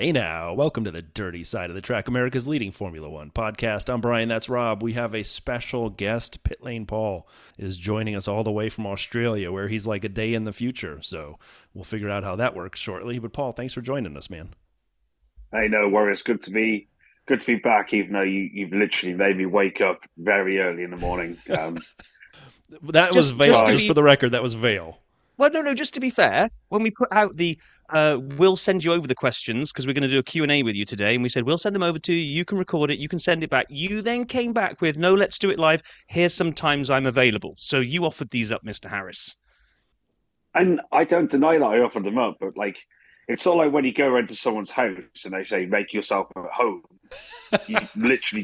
Hey now, welcome to the Dirty Side of the Track, America's leading Formula One podcast. I'm Brian, that's Rob. We have a special guest. Pit Lane Paul is joining us all the way from Australia, where he's like a day in the future. So we'll figure out how that works shortly. But Paul, thanks for joining us, man. Hey, no worries. Good to be back, even though you've literally made me wake up very early in the morning. That was Vale, just for the record, that was Vale. Well, no, just to be fair, when we put out the we'll send you over the questions because we're going to do a Q&A with you today, and we said we'll send them over to you, you can record it, you can send it back. You then came back with, no, let's do it live. Here's some times I'm available. So you offered these up, Mr. Harris. And I don't deny that I offered them up, but it's not like when you go into someone's house and they say, make yourself at home. You literally,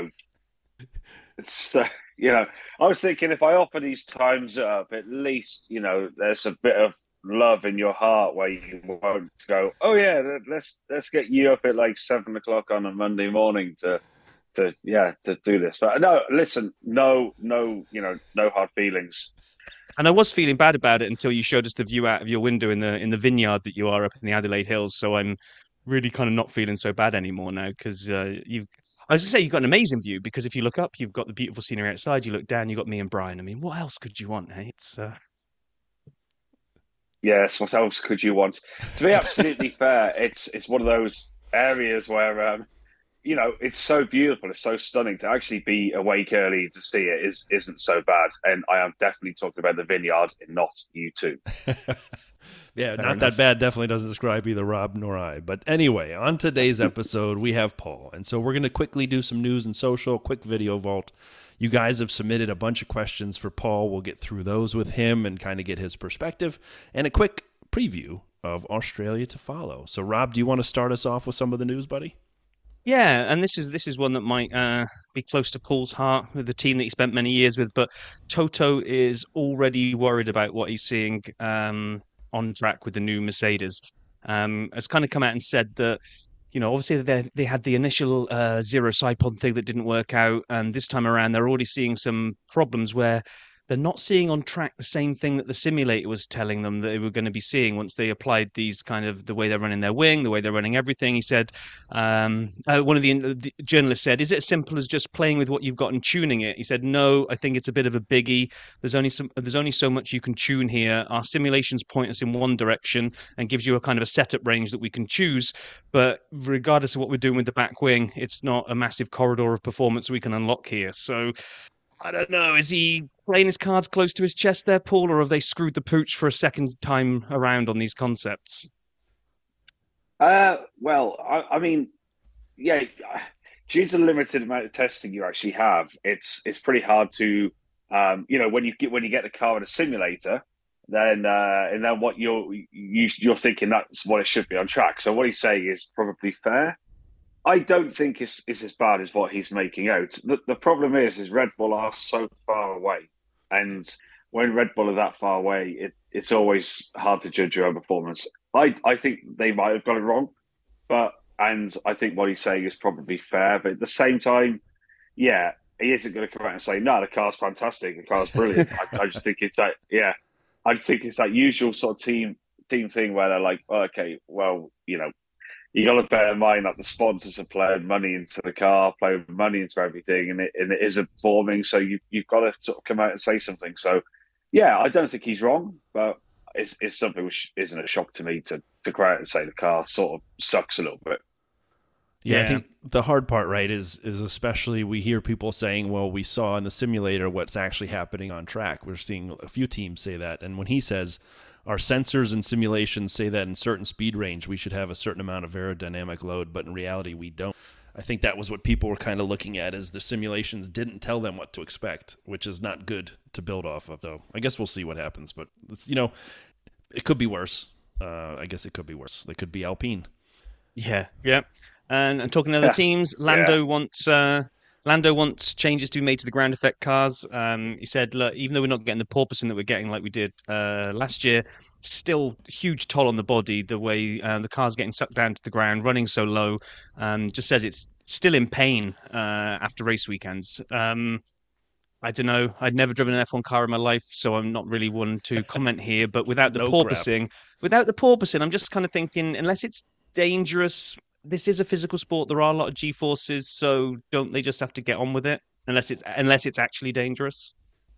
it's, I was thinking if I offer these times up, at least, there's a bit of love in your heart where you won't go, oh yeah, let's get you up at like 7 o'clock on a Monday morning to do this. But no, listen, no hard feelings. And I was feeling bad about it until you showed us the view out of your window in the vineyard that you are up in the Adelaide Hills. So I'm really kind of not feeling so bad anymore now because I was going to say you've got an amazing view because if you look up, you've got the beautiful scenery outside. You look down, you've got me and Brian. I mean, what else could you want, hey? Yes, what else could you want? To be absolutely fair, it's one of those areas where it's so beautiful, it's so stunning. To actually be awake early to see it isn't so bad. And I am definitely talking about the vineyard and not you two. Yeah, fair not enough. That bad. Definitely doesn't describe either Rob nor I. But anyway, on today's episode, we have Paul. And so we're going to quickly do some news and social, quick video vault. You guys have submitted a bunch of questions for Paul. We'll get through those with him and kind of get his perspective and a quick preview of Australia to follow. So Rob, do you want to start us off with some of the news, buddy? Yeah, and this is one that might be close to Paul's heart with the team that he spent many years with. But Toto is already worried about what he's seeing on track with the new Mercedes. Has kind of come out and said that, obviously they had the initial zero side pod thing that didn't work out, and this time around they're already seeing some problems where they're not seeing on track the same thing that the simulator was telling them that they were going to be seeing once they applied these kind of the way they're running their wing, the way they're running everything. He said, one of the journalists said, is it as simple as just playing with what you've got and tuning it? He said, no, I think it's a bit of a biggie. There's only so much you can tune here. Our simulations point us in one direction and gives you a kind of a setup range that we can choose. But regardless of what we're doing with the back wing, it's not a massive corridor of performance we can unlock here. So I don't know. Is he playing his cards close to his chest there, Paul, or have they screwed the pooch for a second time around on these concepts? Well, I mean, yeah, due to the limited amount of testing you actually have, it's pretty hard to, when you get the car in a simulator, then what you're thinking that's what it should be on track. So what he's saying is probably fair. I don't think it's as bad as what he's making out. The problem is Red Bull are so far away. And when Red Bull are that far away, it's always hard to judge your own performance. I think they might have got it wrong, and I think what he's saying is probably fair. But at the same time, yeah, he isn't going to come out and say, no, the car's fantastic, the car's brilliant. I just think it's that usual sort of team thing where they're like, oh, okay, well, you got to bear in mind that the sponsors are playing money into the car, playing money into everything, and it isn't performing. So you've got to sort of come out and say something. So, yeah, I don't think he's wrong, but it's something which isn't a shock to me to come out and say the car sort of sucks a little bit. Yeah, I think the hard part, right, is especially we hear people saying, well, we saw in the simulator what's actually happening on track. We're seeing a few teams say that. And when he says our sensors and simulations say that in certain speed range, we should have a certain amount of aerodynamic load, but in reality, we don't. I think that was what people were kind of looking at, is the simulations didn't tell them what to expect, which is not good to build off of. So I guess we'll see what happens, but it could be worse. I guess it could be worse. They could be Alpine. Yeah. And talking to other teams, Lando wants changes to be made to the ground effect cars. He said, look, even though we're not getting the porpoising that we're getting like we did last year, still huge toll on the body, the way the car's getting sucked down to the ground, running so low. Just says it's still in pain after race weekends. I don't know. I'd never driven an F1 car in my life, so I'm not really one to comment here. But without the porpoising, I'm just kind of thinking, unless it's dangerous this is a physical sport. There are a lot of G forces, so don't they just have to get on with it? Unless it's actually dangerous.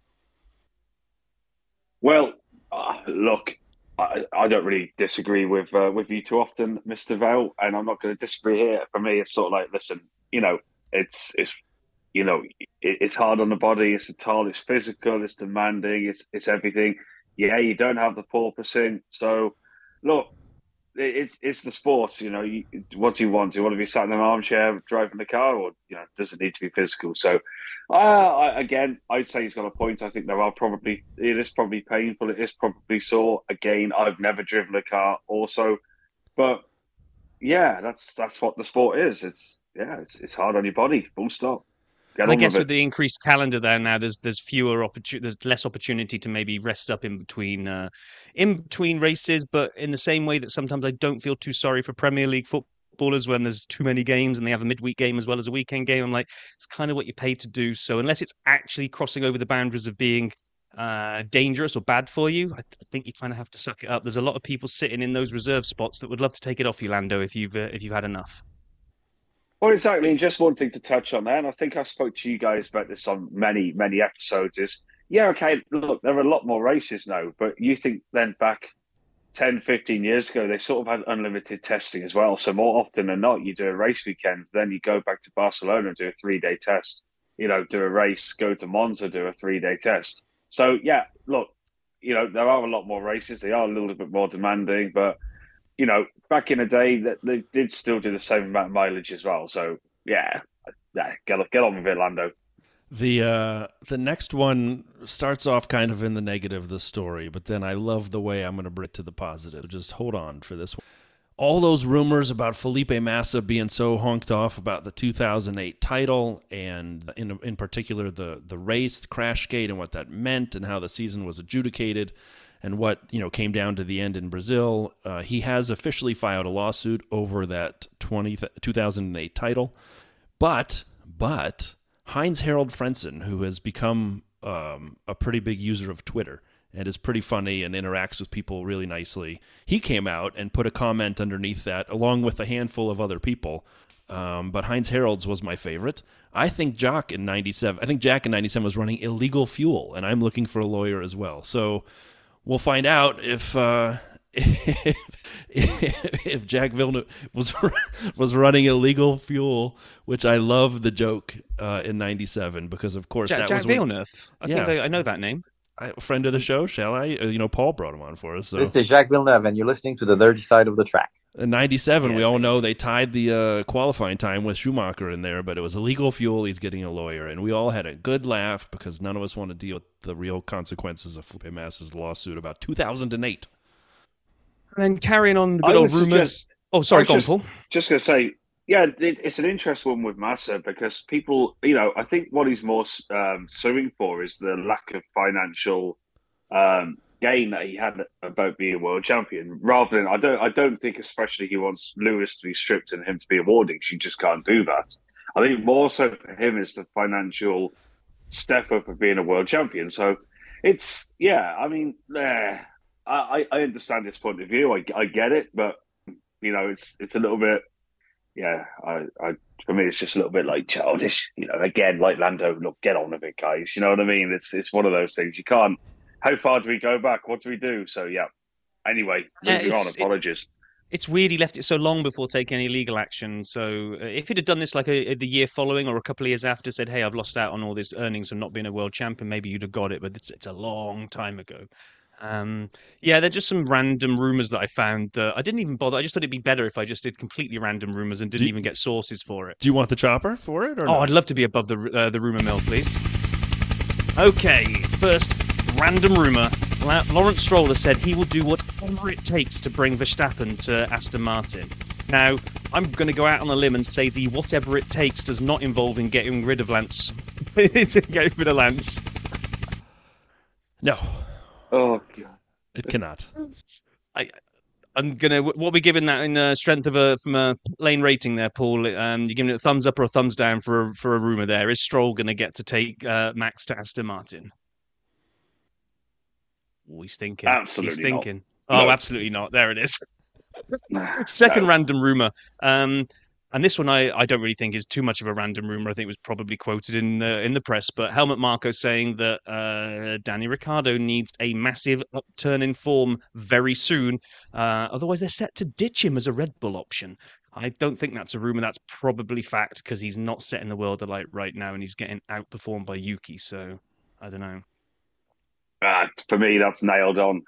Well, look, I don't really disagree with you too often, Mister Vale, and I'm not going to disagree here. For me, it's sort of like, listen, it's it's hard on the body, it's toll, it's physical, it's demanding, it's everything. Yeah, you don't have the porpoising, so look, it's the sport. What do you want? Do you want to be sat in an armchair driving the car, or does it need to be physical? So, again, I'd say he's got a point. I think it is probably painful. It is probably sore. Again, I've never driven a car, also, but yeah, that's what the sport is. It's hard on your body. Full stop. And I guess with the increased calendar there now, there's there's less opportunity to maybe rest up in between races. But in the same way that sometimes I don't feel too sorry for Premier League footballers when there's too many games and they have a midweek game as well as a weekend game. I'm like, it's kind of what you pay to do. So unless it's actually crossing over the boundaries of being dangerous or bad for you, I think you kind of have to suck it up. There's a lot of people sitting in those reserve spots that would love to take it off you, Lando, if you've had enough. Well, exactly. And just one thing to touch on there, and I think I spoke to you guys about this on many, many episodes, is, okay, look, there are a lot more races now, but you think then back 10, 15 years ago, they sort of had unlimited testing as well. So more often than not, you do a race weekend, then you go back to Barcelona and do a 3-day test, do a race, go to Monza, do a 3-day test. So, yeah, look, there are a lot more races. They are a little bit more demanding, but back in the day, that they did still do the same amount of mileage as well. So yeah, get on with it, Lando. The next one starts off kind of in the negative, the story, but then I love the way I'm going to bring it to the positive. Just hold on for this one. All those rumors about Felipe Massa being so honked off about the 2008 title, and in particular the race, the Crashgate, and what that meant, and how the season was adjudicated, and what came down to the end in Brazil. He has officially filed a lawsuit over that 2008 title, but Heinz-Harald Frentzen, who has become a pretty big user of Twitter and is pretty funny and interacts with people really nicely, he came out and put a comment underneath that, along with a handful of other people. But Heinz-Harald's was my favorite. I think Jack in '97 was running illegal fuel, and I'm looking for a lawyer as well. So we'll find out if Jack Villeneuve was running illegal fuel, which I love the joke in '97, because of course Jack Villeneuve. I think I know that name. A friend of the show, shall I? Paul brought him on for us. So. This is Jacques Villeneuve, and you're listening to the dirty side of the track. In '97, we all know they tied the qualifying time with Schumacher in there, but it was illegal fuel. He's getting a lawyer, and we all had a good laugh because none of us want to deal with the real consequences of Felipe Massa's lawsuit about 2008. And then carrying on the good old rumors. Go on, Paul. Just going to say, yeah, it's an interesting one with Massa because people, I think what he's more suing for is the lack of financial gain that he had about being a world champion. Rather than, I don't think, especially he wants Lewis to be stripped and him to be awarded. You just can't do that. I think more so for him is the financial step up of being a world champion. So it's, I understand his point of view. I get it, but it's a little bit. Yeah, for me, it's just a little bit like childish. Again, like Lando, look, get on with it, guys. You know what I mean? It's one of those things. You can't. How far do we go back? What do we do? So yeah. Anyway, moving on. Apologies. It's weird he left it so long before taking any legal action. So if he'd have done this like the year following or a couple of years after, said, "Hey, I've lost out on all these earnings from not being a world champion," maybe you'd have got it. But it's a long time ago. They're just some random rumors that I found that I didn't even bother. I just thought it'd be better if I just did completely random rumors and didn't even get sources for it. Do you want the chopper for it? Or no? I'd love to be above the rumor mill, please. Okay, first random rumor. Lawrence Stroll has said he will do whatever it takes to bring Verstappen to Aston Martin. Now, I'm going to go out on a limb and say the whatever it takes does not involve in getting rid of Lance. No. Oh God! It cannot. I'm gonna. What are we giving that in strength of from a lane rating there, Paul? You're giving it a thumbs up or a thumbs down for a rumor there. Is Stroll going to get to take Max to Aston Martin? Oh, he's thinking. Absolutely he's thinking. Not. Oh, no. Absolutely not. There it is. Second random rumor. And this one I don't really think is too much of a random rumor. I think it was probably quoted in the press. But Helmut Marko saying that Danny Ricciardo needs a massive upturn in form very soon. Otherwise, they're set to ditch him as a Red Bull option. I don't think that's a rumor. That's probably fact because he's not setting the world alight right now, and he's getting outperformed by Yuki. So I don't know. For me, that's nailed on.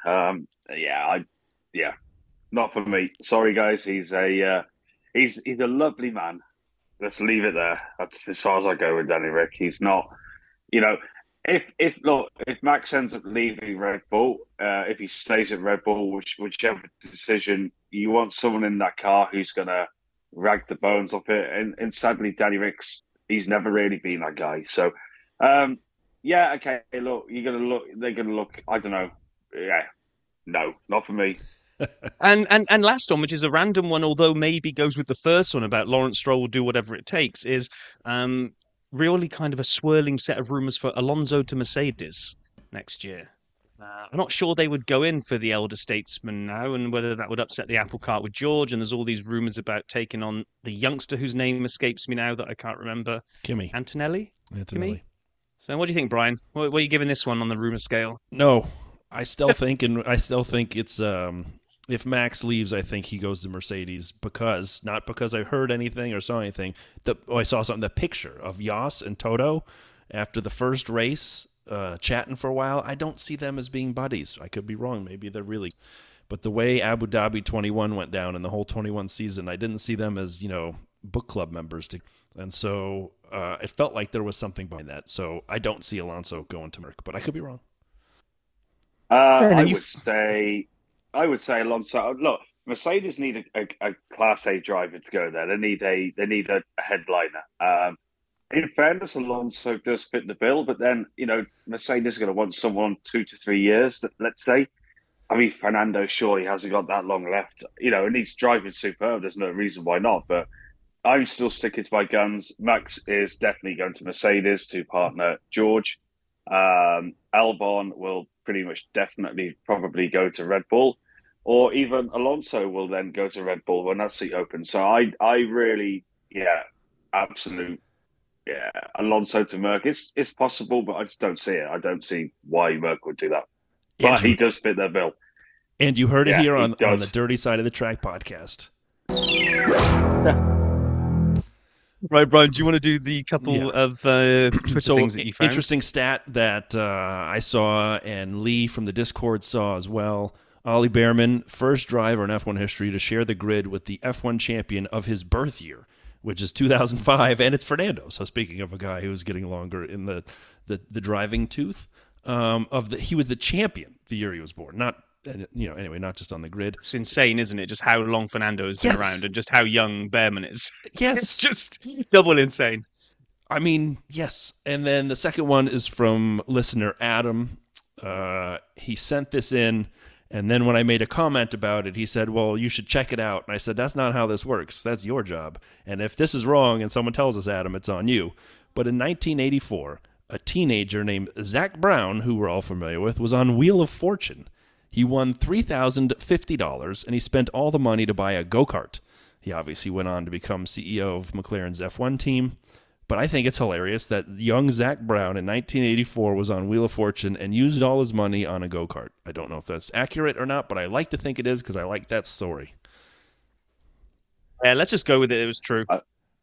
Not for me. Sorry, guys. He's a lovely man. Let's leave it there. That's as far as I go with Danny Rick. He's not, if Max ends up leaving Red Bull, if he stays at Red Bull, whichever decision, you want someone in that car who's gonna rag the bones off it. And sadly, Danny Rick's he's never really been that guy. So, okay. Look, they're gonna look. I don't know. Yeah, no, not for me. And last one, which is a random one, although maybe goes with the first one about Lawrence Stroll will do whatever it takes, is really kind of a swirling set of rumours for Alonso to Mercedes next year. I'm not sure they would go in for the elder statesman now, and whether that would upset the apple cart with George. And there's all these rumours about taking on the youngster whose name escapes me now that I can't remember. Kimi. Antonelli? Kimi? So what do you think, Brian? What are you giving this one on the rumour scale? No, I still think it's if Max leaves, I think he goes to Mercedes not because I heard anything or saw anything. I saw something. The picture of Yas and Toto after the first race, chatting for a while. I don't see them as being buddies. I could be wrong. Maybe they're really. But the way Abu Dhabi 21 went down and the whole 21 season, I didn't see them as book club members. And so it felt like there was something behind that. So I don't see Alonso going to Merck, but I could be wrong. I would say Alonso. Look, Mercedes need a Class A driver to go there. They need a headliner. In fairness, Alonso does fit the bill, but then Mercedes is going to want someone 2 to 3 years. Let's say. I mean, Fernando surely hasn't got that long left. And he's driving superb. There's no reason why not. But I'm still sticking to my guns. Max is definitely going to Mercedes to partner George. Albon will pretty much definitely probably go to Red Bull, or even Alonso will then go to Red Bull when that seat opens. So I really, absolute, Alonso to Merck. It's possible, but I just don't see it. I don't see why Merck would do that. But he does fit their bill. And you heard it here on the Dirty Side of the Track podcast. Right, Brian, do you want to do the couple of Twitter things that you found? Interesting stat that I saw and Lee from the Discord saw as well. Ollie Behrman, first driver in F1 history to share the grid with the F1 champion of his birth year, which is 2005, and it's Fernando. So speaking of a guy who's getting longer in the driving tooth, he was the champion the year he was born, not just on the grid. It's insane, isn't it? Just how long Fernando has been around and just how young Behrman is. Yes. It's just double insane. I mean, yes. And then the second one is from listener Adam. He sent this in, and then when I made a comment about it, he said, well, you should check it out. And I said, that's not how this works. That's your job. And if this is wrong and someone tells us, Adam, it's on you. But in 1984, a teenager named Zach Brown, who we're all familiar with, was on Wheel of Fortune. He won $3,050, and he spent all the money to buy a go-kart. He obviously went on to become CEO of McLaren's F1 team. But I think it's hilarious that young Zach Brown in 1984 was on Wheel of Fortune and used all his money on a go-kart. I don't know if that's accurate or not, but I like to think it is because I like that story. Yeah, let's just go with it. It was true.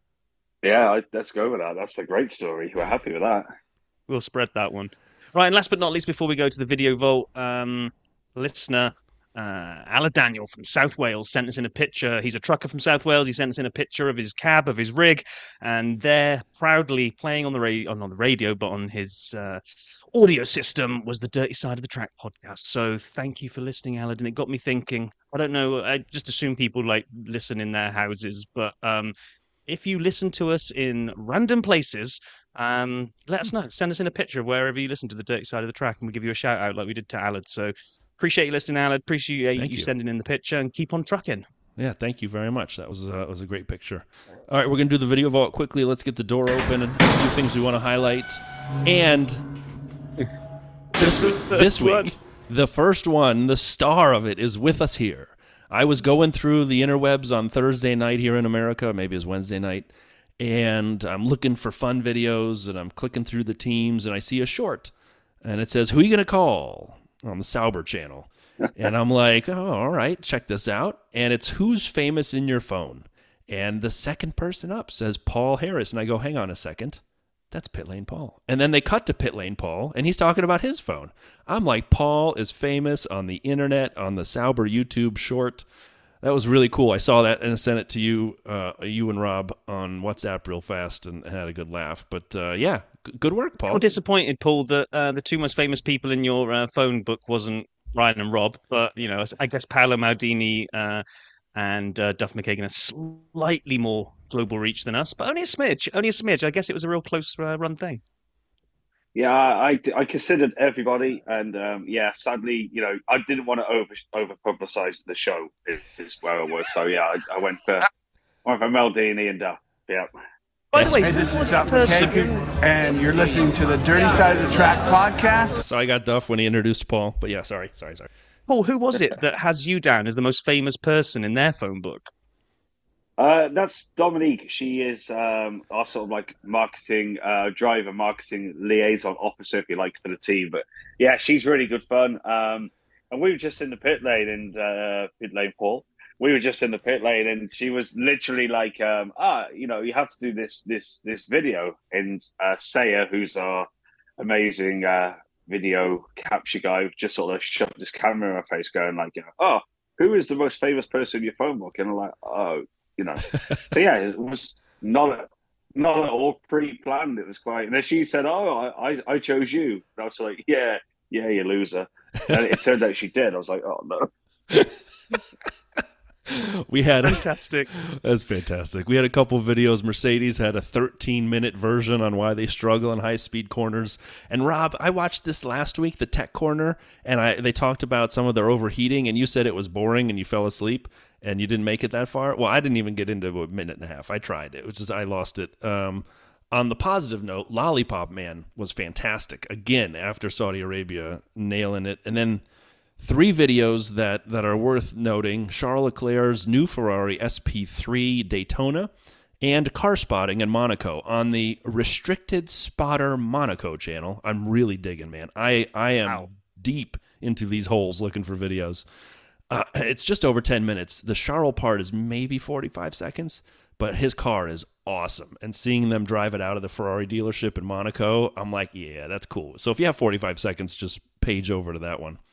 Let's go with that. That's a great story. We're happy with that. We'll spread that one. Right, and last but not least, before we go to the video vault, listener Ala Daniel from South Wales sent us in a picture. He's a trucker from South Wales. He sent us in a picture of his cab, of his rig, and there, proudly playing on the radio, not the radio, but on his audio system, was the Dirty Side of the Track podcast. So thank you for listening, Alan. And it got me thinking. I don't know. I just assume people listen in their houses, but if you listen to us in random places, let us know. Send us in a picture of wherever you listen to the Dirty Side of the Track, and we'll give you a shout out like we did to Alad. So appreciate you listening, Alad. Appreciate you sending in the picture, and keep on trucking. Yeah, thank you very much. That was a great picture. All right, we're going to do the video vault quickly. Let's get the door open and a few things we want to highlight. And this week, the first one, the star of it, is with us here. I was going through the interwebs on Thursday night here in America, maybe it was Wednesday night, and I'm looking for fun videos, and I'm clicking through the teams, and I see a short, and it says, "Who are you going to call?" on the Sauber channel. And I'm like, oh, all right, check this out. And it's who's famous in your phone. And the second person up says Paul Harris. And I go, hang on a second. That's Pit Lane Paul. And then they cut to Pit Lane Paul, and he's talking about his phone. I'm like, Paul is famous on the internet, on the Sauber YouTube short. That was really cool. I saw that and I sent it to you, you and Rob on WhatsApp real fast and had a good laugh. But yeah, good work, Paul. I'm disappointed, Paul, that the two most famous people in your phone book wasn't Ryan and Rob, but I guess Paolo Maldini and Duff McKagan are slightly more global reach than us, but only a smidge. I guess it was a real close run thing. Yeah, I considered everybody, and sadly, I didn't want to over publicize the show. Is where I was. So yeah, I went for Maldini and Duff. Yeah. By the way, hey, this is Duff McKagan, and you're listening to the Dirty Side of the Track podcast. So I got Duff when he introduced Paul, but yeah, sorry. Paul, who was it that has you down as the most famous person in their phone book? That's Dominique. She is our sort of like marketing liaison officer, if you like, for the team. But yeah, she's really good fun. And we were just in the pit lane, Paul. We were just in the pit lane, and she was literally like, you have to do this video. And Saya, who's our amazing video capture guy, just sort of shoved his camera in my face, going like, "Oh, who is the most famous person in your phone book?" And I'm like, "Oh." So yeah, it was not at all pre-planned. It was quite. And then she said, "Oh, I chose you." And I was like, "Yeah, you loser." And it turned out she did. I was like, "Oh no." We had fantastic. That's fantastic. We had a couple videos. Mercedes had a 13-minute version on why they struggle in high-speed corners. And Rob, I watched this last week, the tech corner, and they talked about some of their overheating, and you said it was boring and you fell asleep and you didn't make it that far. Well, I didn't even get into a minute and a half. I tried it, which is I lost it. On the positive note, Lollipop Man was fantastic. Again, after Saudi Arabia, nailing it. And then 3 videos that are worth noting: Charles Leclerc's new Ferrari SP3 Daytona and car spotting in Monaco on the Restricted Spotter Monaco channel. I'm really digging, man. I am deep into these holes looking for videos. It's just over 10 minutes. The Charles part is maybe 45 seconds, but his car is awesome. And seeing them drive it out of the Ferrari dealership in Monaco, I'm like, yeah, that's cool. So if you have 45 seconds, just page over to that one.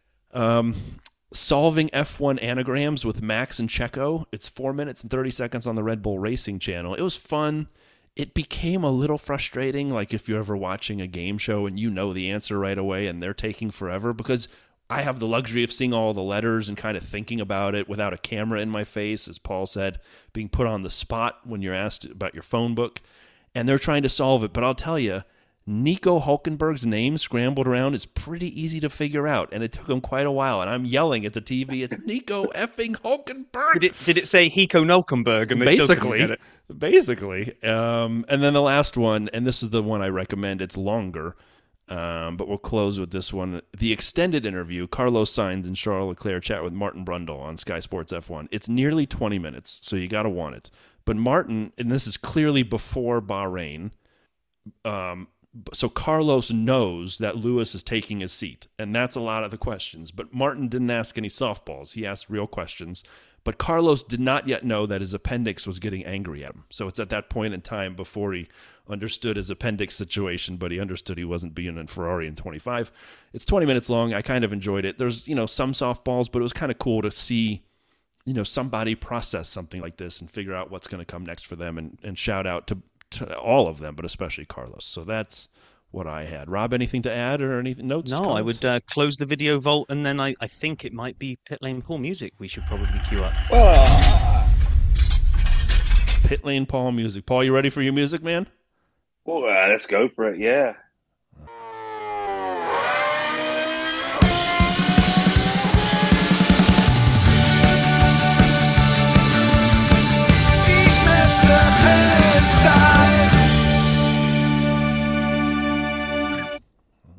Solving F1 anagrams with Max and Checo. It's 4 minutes and 30 seconds on the Red Bull Racing channel. It was fun. It became a little frustrating, like if you're ever watching a game show and you know the answer right away and they're taking forever, because I have the luxury of seeing all the letters and kind of thinking about it without a camera in my face, as Paul said, being put on the spot when you're asked about your phone book, and they're trying to solve it. But I'll tell you, Nico Hulkenberg's name scrambled around is pretty easy to figure out, and it took him quite a while. And I'm yelling at the TV, "It's Nico effing Hulkenberg!" Did it say Hiko Nulkenberg? And basically. And then the last one, and this is the one I recommend. It's longer, but we'll close with this one. The extended interview: Carlos Sainz and Charles Leclerc chat with Martin Brundle on Sky Sports F1. It's nearly 20 minutes, so you got to want it. But Martin, and this is clearly before Bahrain. So Carlos knows that Lewis is taking his seat, and that's a lot of the questions. But Martin didn't ask any softballs. He asked real questions. But Carlos did not yet know that his appendix was getting angry at him. So it's at that point in time before he understood his appendix situation, but he understood he wasn't being in Ferrari in 25. It's 20 minutes long. I kind of enjoyed it. There's, some softballs, but it was kind of cool to see, somebody process something like this and figure out what's going to come next for them, and shout out to all of them, but especially Carlos. So that's what I had. Rob, anything to add or anything? Notes? No, comments? I would close the video vault, and then I think it might be Pit Lane Paul music we should probably queue up. Pit Lane Paul music. Paul, you ready for your music, man? Well, let's go for it, yeah.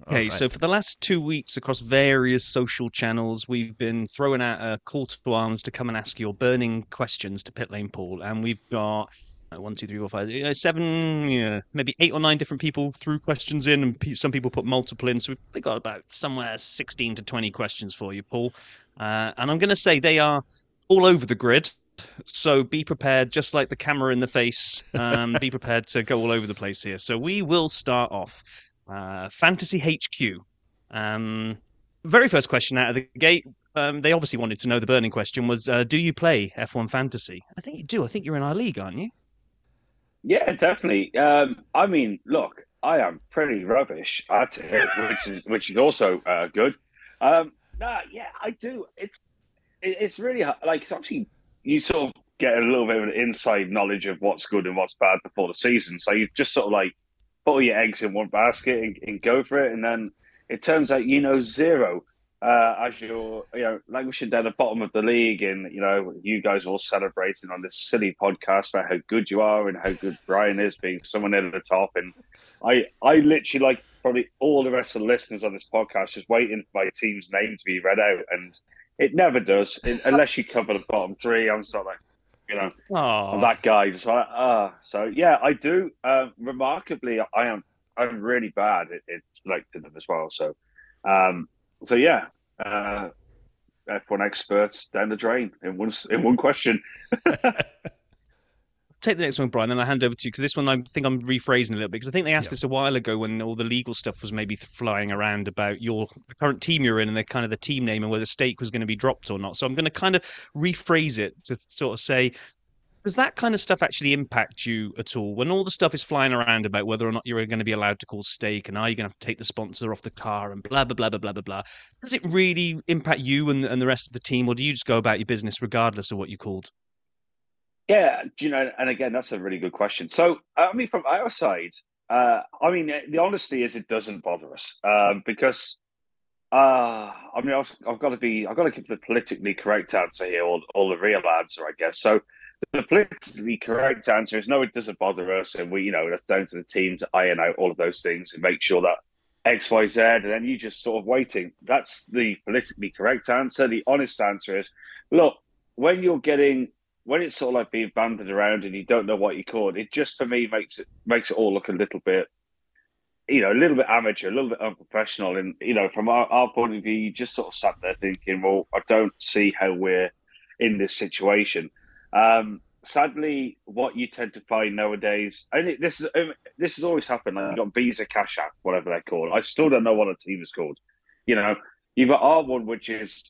Okay, right. so for the last 2 weeks across various social channels, we've been throwing out a call to arms to come and ask your burning questions to Pit Lane Paul. And we've got 1, 2, 3, 4, 5, 7, maybe 8 or 9 different people threw questions in, and some people put multiple in. So we've got about somewhere 16 to 20 questions for you, Paul. And I'm going to say they are all over the grid. So be prepared, just like the camera in the face. Be prepared to go all over the place here. So we will start off. Fantasy HQ. Very first question out of the gate. They obviously wanted to know the burning question was, do you play F1 Fantasy? I think you do. I think you're in our league, aren't you? Yeah, definitely. I mean, look, I am pretty rubbish at it, which is also good. Yeah, I do. It's really like it's obviously you sort of get a little bit of an inside knowledge of what's good and what's bad before the season. So you just sort of like put all your eggs in one basket and go for it, and then it turns out zero. As you're, languishing down the bottom of the league, and you guys are all celebrating on this silly podcast about how good you are and how good Brian is, being someone at the top. And I literally, like probably all the rest of the listeners on this podcast, just waiting for my team's name to be read out, and it never does unless you cover the bottom three. I'm sort of like, I'm that guy. So yeah, I do. Remarkably, I'm really bad at selecting them as well. So yeah, F1 experts down the drain in one question. Take the next one, Brian, then I'll hand over to you, because this one I think I'm rephrasing a little bit, because I think they asked this a while ago when all the legal stuff was maybe flying around about the current team you're in and the team name and whether stake was going to be dropped or not. So I'm going to kind of rephrase it to sort of say, does that kind of stuff actually impact you at all? When all the stuff is flying around about whether or not you're going to be allowed to call stake and are you going to have to take the sponsor off the car and blah, blah, blah, blah, blah, blah, blah. Does it really impact you and the rest of the team, or do you just go about your business regardless of what you called? Yeah, and again, that's a really good question. So, I mean, from our side, the honesty is it doesn't bother us because, I've got to give the politically correct answer here, or the real answer, I guess. So, the politically correct answer is no, it doesn't bother us, and that's down to the team to iron out all of those things and make sure that X, Y, Z, and then you just sort of waiting. That's the politically correct answer. The honest answer is, look, when it's sort of like being banded around and you don't know what you called, it just for me makes it all look a little bit, a little bit amateur, a little bit unprofessional. And from our point of view, you just sort of sat there thinking, well, I don't see how we're in this situation. Sadly, what you tend to find nowadays, and this has always happened. Like, you've got Visa, Cash App, whatever they're called. I still don't know what a team is called. You've got our one, which is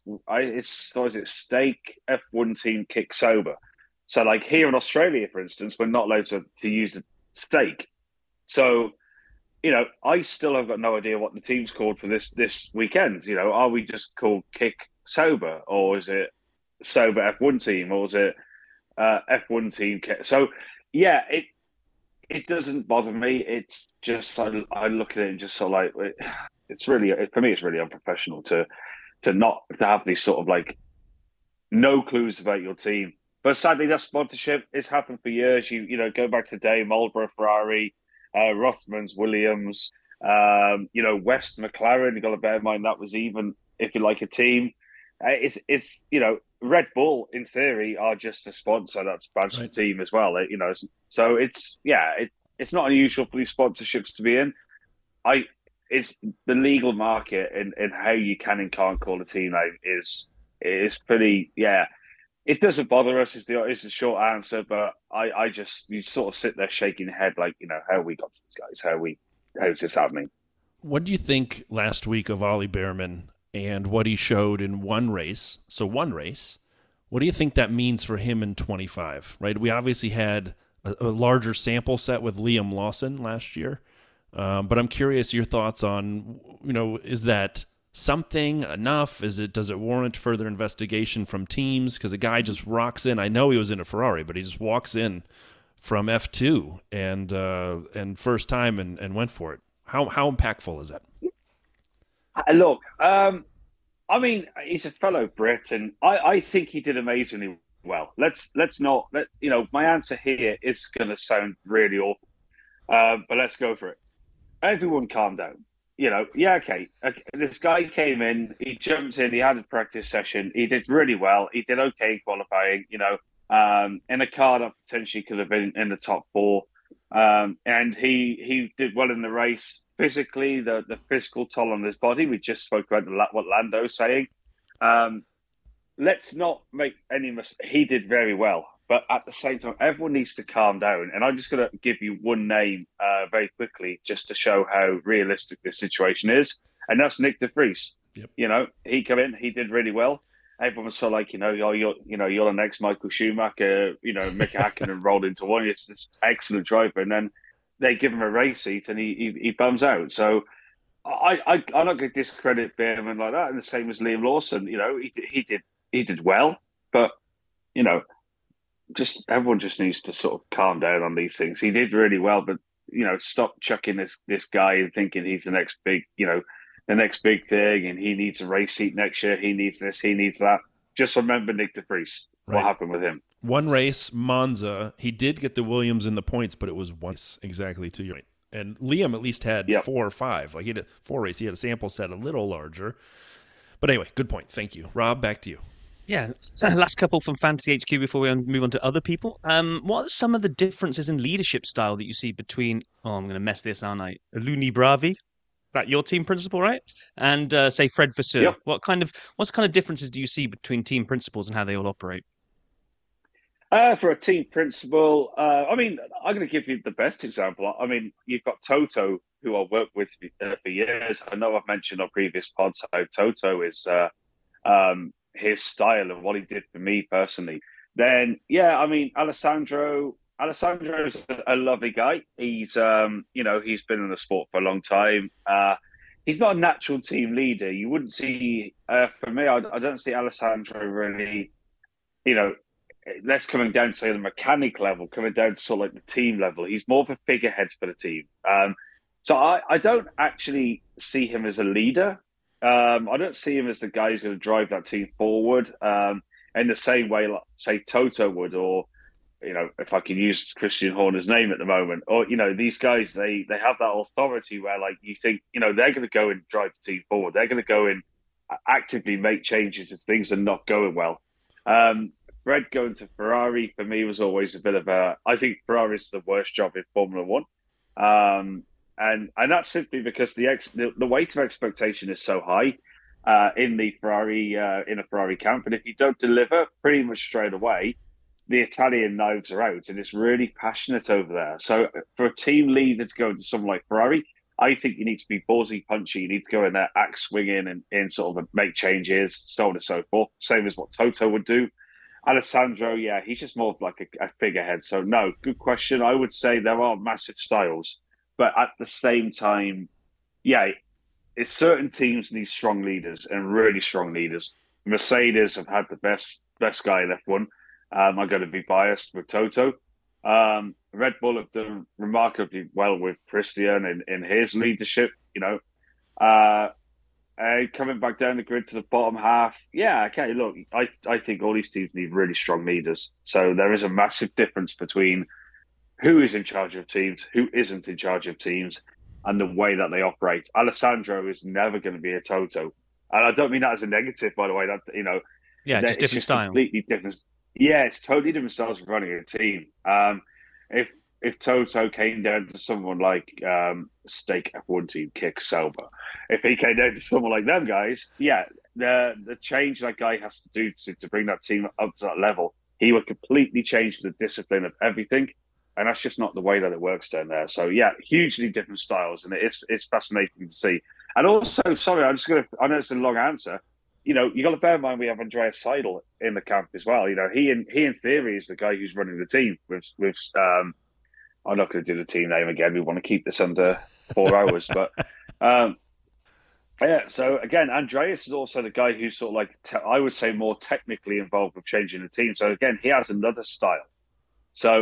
Stake F1 Team Kick Sober. So, like here in Australia, for instance, we're not allowed to use the stake. So, I still have got no idea what the team's called for this weekend. Are we just called Kick Sober, or is it Sober F1 Team, or is it F1 Team Kick? So, yeah, it doesn't bother me. It's just I look at it and just sort of like for me, it's really unprofessional to have these sort of like no clues about your team. But sadly, that sponsorship has happened for years. You go back to Dave Marlborough, Ferrari, Rothmans, Williams, West McLaren. You got to bear in mind that was even, if you like, a team. It's Red Bull in theory are just a sponsor that's badged the team as well. So it's not unusual for these sponsorships to be in. It's the legal market and how you can and can't call a team name is pretty. Yeah, it doesn't bother us. Is the short answer, but you sort of sit there shaking your head like, how we got to these guys? How's this happening? What do you think last week of Ollie Behrman and what he showed in one race? So one race. What do you think that means for him in 25? Right, we obviously had a larger sample set with Liam Lawson last year. But I'm curious your thoughts on, is that something enough? Does it warrant further investigation from teams? Because a guy just rocks in. I know he was in a Ferrari, but he just walks in from F2 and first time and went for it. How impactful is that? Look, he's a fellow Brit, and I think he did amazingly well. My answer here is going to sound really awful, but let's go for it. Everyone calm down. okay. This guy came in, he jumped in, he had a practice session, he did really well, he did okay in qualifying, in a car that potentially could have been in the top four. And he did well in the race. Physically, the physical toll on his body, we just spoke about what Lando's saying. Let's not make any mistake. He did very well. But at the same time, everyone needs to calm down. And I'm just going to give you one name very quickly just to show how realistic this situation is. And that's Nick de Vries. Yep. He came in, he did really well. Everyone was so like, you're the next Michael Schumacher, Mika Hakkinen rolled into one. It's this excellent driver. And then they give him a race seat and he bums out. So I'm not going to discredit Behrman like that. And the same as Liam Lawson, he did well. But, everyone just needs to sort of calm down on these things. He did really well, but stop chucking this guy and thinking he's the next big, the next big thing, and he needs a race seat next year. He needs this, he needs that. Just remember Nick de Vries. Right. What happened with him? One race, Monza. He did get the Williams in the points, but it was once exactly to your point. And Liam at least had 4 or 5. Like he had 4 races. He had a sample set a little larger. But anyway, good point. Thank you, Rob. Back to you. Yeah, last couple from Fantasy HQ before we move on to other people. What are some of the differences in leadership style that you see between, I'm going to mess this, aren't I? Looney Bravi, that your team principal, right? And say Fred Vasseur. Yep. What kind of differences do you see between team principals and how they all operate? For a team principal, I'm going to give you the best example. You've got Toto, who I've worked with for years. I know I've mentioned on previous pods how Toto is his style and what he did for me personally. Then, Alessandro is a lovely guy. He's, he's been in the sport for a long time. He's not a natural team leader. You wouldn't see, for me, I don't see Alessandro really, less coming down to say the mechanic level, coming down to sort of like the team level. He's more of a figurehead for the team. So I don't actually see him as a leader. I don't see him as the guy who's going to drive that team forward in the same way, like, say, Toto would, or, if I can use Christian Horner's name at the moment, or, these guys, they have that authority where, like, you think, they're going to go and drive the team forward. They're going to go and actively make changes if things are not going well. Fred going to Ferrari, for me, was always a bit of I think Ferrari's the worst job in Formula One. And that's simply because the weight of expectation is so high in the Ferrari in a Ferrari camp, and if you don't deliver pretty much straight away, the Italian knives are out, and it's really passionate over there. So for a team leader to go into someone like Ferrari, I think you need to be ballsy, punchy. You need to go in there, axe swinging, and sort of make changes, so on and so forth. Same as what Toto would do. Alessandro, he's just more of like a figurehead. So no, good question. I would say there are massive styles. But at the same time, it's certain teams need strong leaders and really strong leaders. Mercedes have had the best guy in F1. I'm going to be biased with Toto. Red Bull have done remarkably well with Christian in his leadership. Coming back down the grid to the bottom half, look, I think all these teams need really strong leaders. So there is a massive difference between who is in charge of teams, who isn't in charge of teams, and the way that they operate. Alessandro is never going to be a Toto. And I don't mean that as a negative, by the way. That just different style. Completely different. Yeah, it's totally different styles of running a team. If Toto came down to someone like Stake F1 team, Kick Sauber, if he came down to someone like them guys, the change that guy has to do to bring that team up to that level, he would completely change the discipline of everything. And that's just not the way that it works down there. So, hugely different styles. And it's fascinating to see. And also, sorry, I know it's a long answer. You got to bear in mind we have Andreas Seidel in the camp as well. He in theory is the guy who's running the team with I'm not going to do the team name again. We want to keep this under 4 hours. But, so again, Andreas is also the guy who's sort of like, I would say, more technically involved with changing the team. So, again, he has another style. So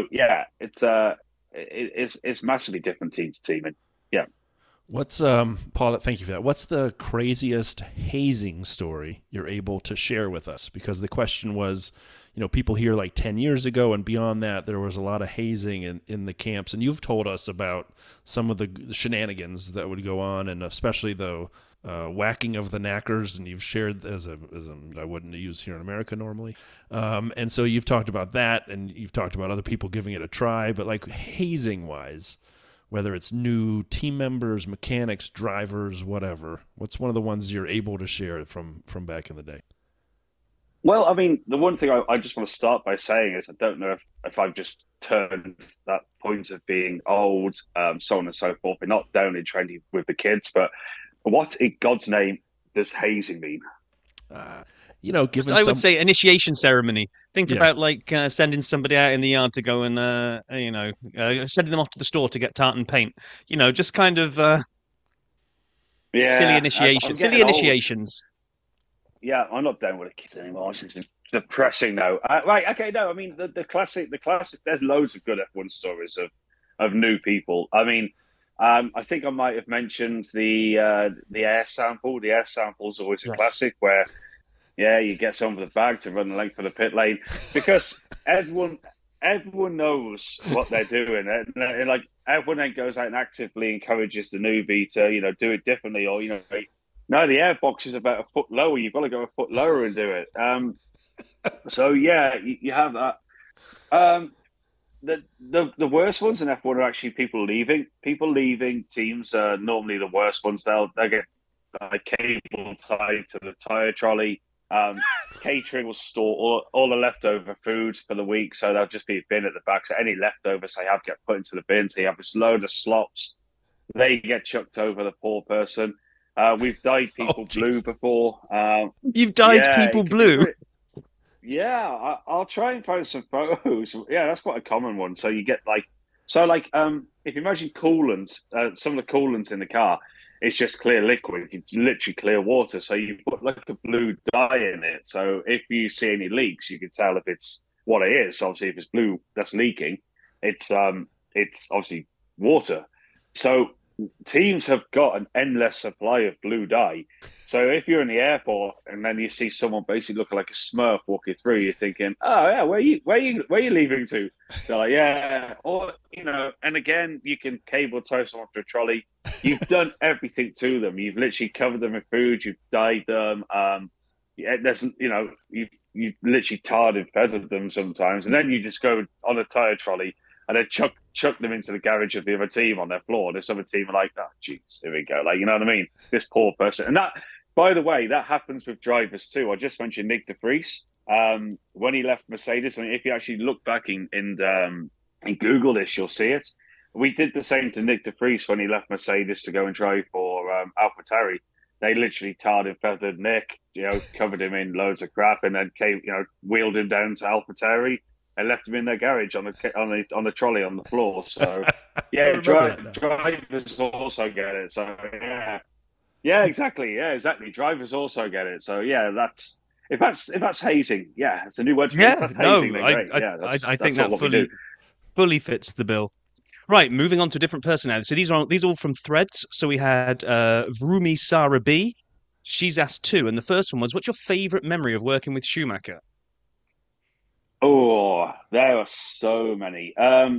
it's massively different team to team, and What's Paul? Thank you for that. What's the craziest hazing story you're able to share with us? Because the question was, people here like 10 years ago and beyond that, there was a lot of hazing in the camps. And you've told us about some of the shenanigans that would go on, and especially the whacking of the knackers, and you've shared as a I wouldn't use here in America normally. And so you've talked about that, and you've talked about other people giving it a try, but like hazing wise, whether it's new team members, mechanics, drivers, whatever, what's one of the ones you're able to share from back in the day? Well, I mean, the one thing I just want to start by saying is I don't know if I've just turned that point of being old, so on and so forth, and not down and trendy with the kids, but what in God's name does hazing mean? Given I would say initiation ceremony. Think Yeah. about like sending somebody out in the yard to go and sending them off to the store to get tartan paint. Just kind of silly initiation, I'm silly getting old. initiations. Yeah, I'm not down with the kids anymore. It's just depressing now. Right, okay, no, I mean the classic. There's loads of good F1 stories of new people. I mean, I think I might have mentioned the air sample. The air sample is always a classic where, you get someone with a bag to run the length of the pit lane because everyone knows what they're doing, and like everyone then goes out and actively encourages the newbie to do it differently, or no, the airbox is about a foot lower. You've got to go a foot lower and do it. So yeah, you have that. The worst ones in F1 are actually people leaving. People leaving teams are normally the worst ones. They'll get cable tied to the tire trolley. Catering will store all the leftover food for the week, so there'll just be a bin at the back. So any leftovers they have get put into the bin. So you have this load of slops. They get chucked over the poor person. We've dyed people blue before. You've dyed people blue? Yeah, I'll try and find some photos. Yeah, that's quite a common one. So you get if you imagine coolant, some of the coolant in the car, it's just clear liquid, literally clear water. So you put like a blue dye in it. So if you see any leaks, you can tell if it's what it is. Obviously, if it's blue that's leaking, it's obviously water. So teams have got an endless supply of blue dye. So if you're in the airport and then you see someone basically looking like a Smurf walking through, you're thinking, "Oh yeah, where you leaving to?" They're like, "Yeah," or and again, you can cable tie someone to a trolley. You've done everything to them. You've literally covered them in food. You've dyed them. You've literally tarred and feathered them sometimes, and then you just go on a tire trolley and then chuck them into the garage of the other team on their floor. This other team are like, "Oh, jeez, here we go." Like, you know what I mean? This poor person. And that, by the way, that happens with drivers too. I just mentioned Nick de Vries. When he left Mercedes, I mean, if you actually look back in Google this, you'll see it. We did the same to Nick de Vries when he left Mercedes to go and drive for AlphaTauri. They literally tarred and feathered Nick, covered him in loads of crap, and then wheeled him down to AlphaTauri and left him in their garage on the trolley on the floor. So yeah, drivers also get it. So yeah, exactly. Yeah, exactly. Drivers also get it. So yeah, if that's hazing, yeah, it's a new word for yeah, it. no, hazing, I think that fully fits the bill. Right, moving on to different personalities. So these are all from threads. So we had Vroomy Sarah B. She's asked two, and the first one was, "What's your favourite memory of working with Schumacher?" Oh, there are so many. If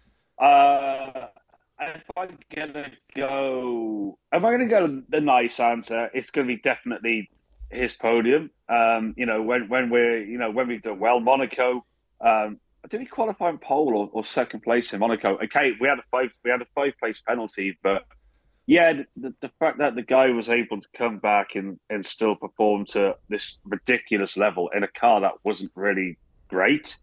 I'm going to go the nice answer, it's going to be definitely his podium. When we've done well, Monaco. Did he qualify in pole or second place in Monaco? Okay, we had a 5-place penalty, but yeah, the fact that the guy was able to come back and still perform to this ridiculous level in a car that wasn't really great.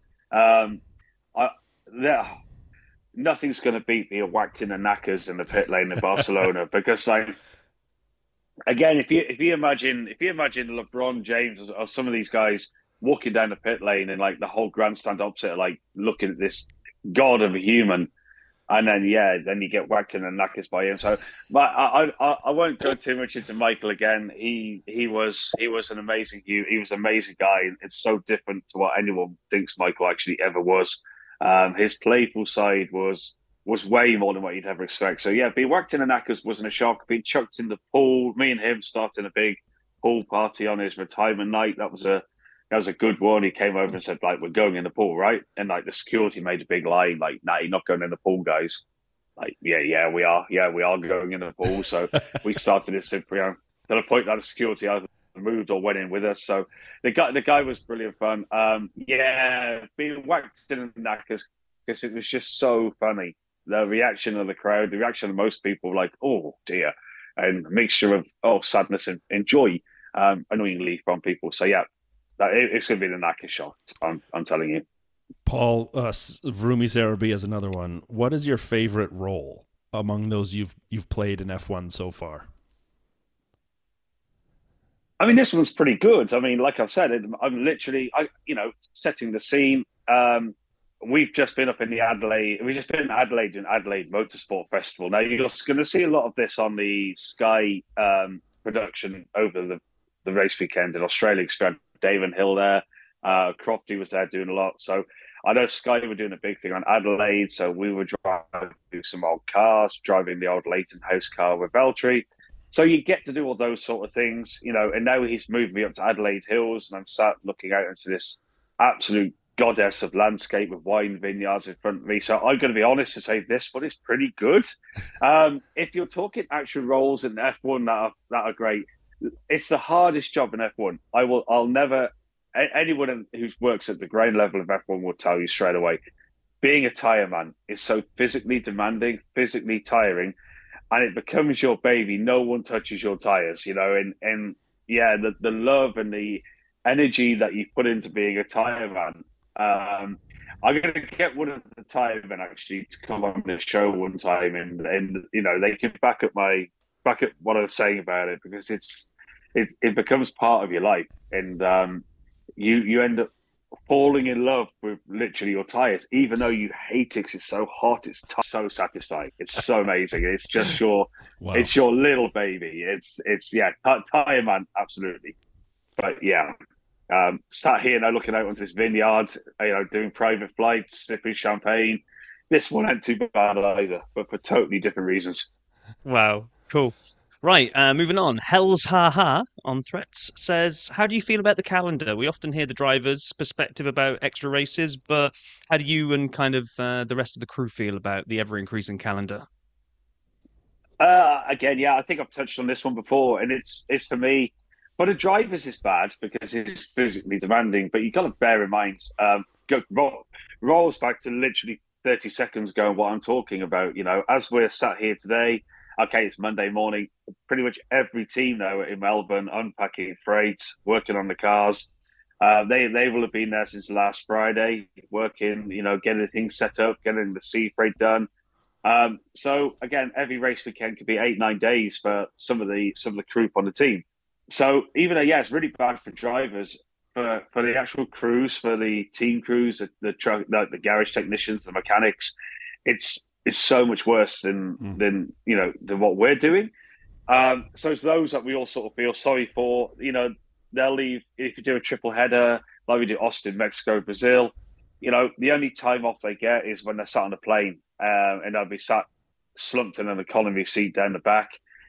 Nothing's going to beat being whacked in the knackers in the pit lane in Barcelona because, again, if you imagine LeBron James or some of these guys walking down the pit lane and the whole grandstand opposite, looking at this god of a human, and then you get whacked in the knackers by him. So, but I won't go too much into Michael again. He was an amazing guy. It's so different to what anyone thinks Michael actually ever was. His playful side was way more than what you'd ever expect. So yeah, being whacked in the knackers wasn't a shock. Being chucked in the pool, me and him starting a big pool party on his retirement night. That was a that was a good one. He came over and said, like, we're going in the pool, right? And like the security made a big line, like, nah, you're not going in the pool, guys. Like, yeah, we are. Yeah, we are going in the pool. So we started it, to the point that the security either moved or went in with us. So the guy was brilliant fun. Being whacked in the knackers, because it was just so funny. The reaction of the crowd, the reaction of most people, like, oh dear, and a mixture of sadness and joy, annoyingly from people. So yeah, it's going to be the knacker shot. I'm telling you. Paul, Vroomy Sarabi has another one. What is your favorite role among those you've played in F1 so far? I mean, this one's pretty good. I mean, like I've said, I'm literally, setting the scene. We've just been up in Adelaide in Adelaide Motorsport Festival. Now, you're going to see a lot of this on the Sky production over the race weekend in Australia. Because we had Dave and Hill there. Crofty was there doing a lot. So I know Sky were doing a big thing on Adelaide. So we were driving some old cars, driving the old Leighton House car with Valtteri. So you get to do all those sort of things, and now he's moved me up to Adelaide Hills, and I'm sat looking out into this absolute goddess of landscape with wine vineyards in front of me. So I'm going to be honest to say this one is pretty good. If you're talking actual roles in F1 that are great, it's the hardest job in F1. I'll never, anyone who works at the ground level of F1 will tell you straight away, being a tyre man is so physically demanding, physically tiring, and it becomes your baby. No one touches your tyres, and the love and the energy that you put into being a tyre man. I'm going to get one of the tyre men actually to come on the show one time, and they can back up what I was saying about it, because it becomes part of your life, and you end up falling in love with literally your tyres, even though you hate it because it's so hot. It's so satisfying. It's so amazing. It's just it's your little baby. It's tyre man, absolutely. But yeah. Sat here now looking out onto this vineyard, doing private flights, sipping champagne. This one ain't too bad either, but for totally different reasons. Wow, cool. Right, moving on. Hell's Ha Ha on Threats says, how do you feel about the calendar? We often hear the drivers' perspective about extra races, but how do you and kind of the rest of the crew feel about the ever-increasing calendar? Again, yeah, I think I've touched on this one before, and it's for me. For the drivers, it's bad because it's physically demanding. But you've got to bear in mind, rolls back to literally 30 seconds ago, what I'm talking about. As we're sat here today, okay, it's Monday morning. Pretty much every team now in Melbourne unpacking freight, working on the cars. They will have been there since last Friday, working, getting things set up, getting the sea freight done. So again, every race weekend could be 8-9 days for some of the crew on the team. So even though, it's really bad for drivers, for the actual crews, for the team crews, the garage technicians, the mechanics, it's so much worse than what we're doing. So it's those that we all sort of feel sorry for. They'll leave if you do a triple header, like we do Austin, Mexico, Brazil. The only time off they get is when they're sat on the plane, and they'll be sat slumped in an economy seat down the back.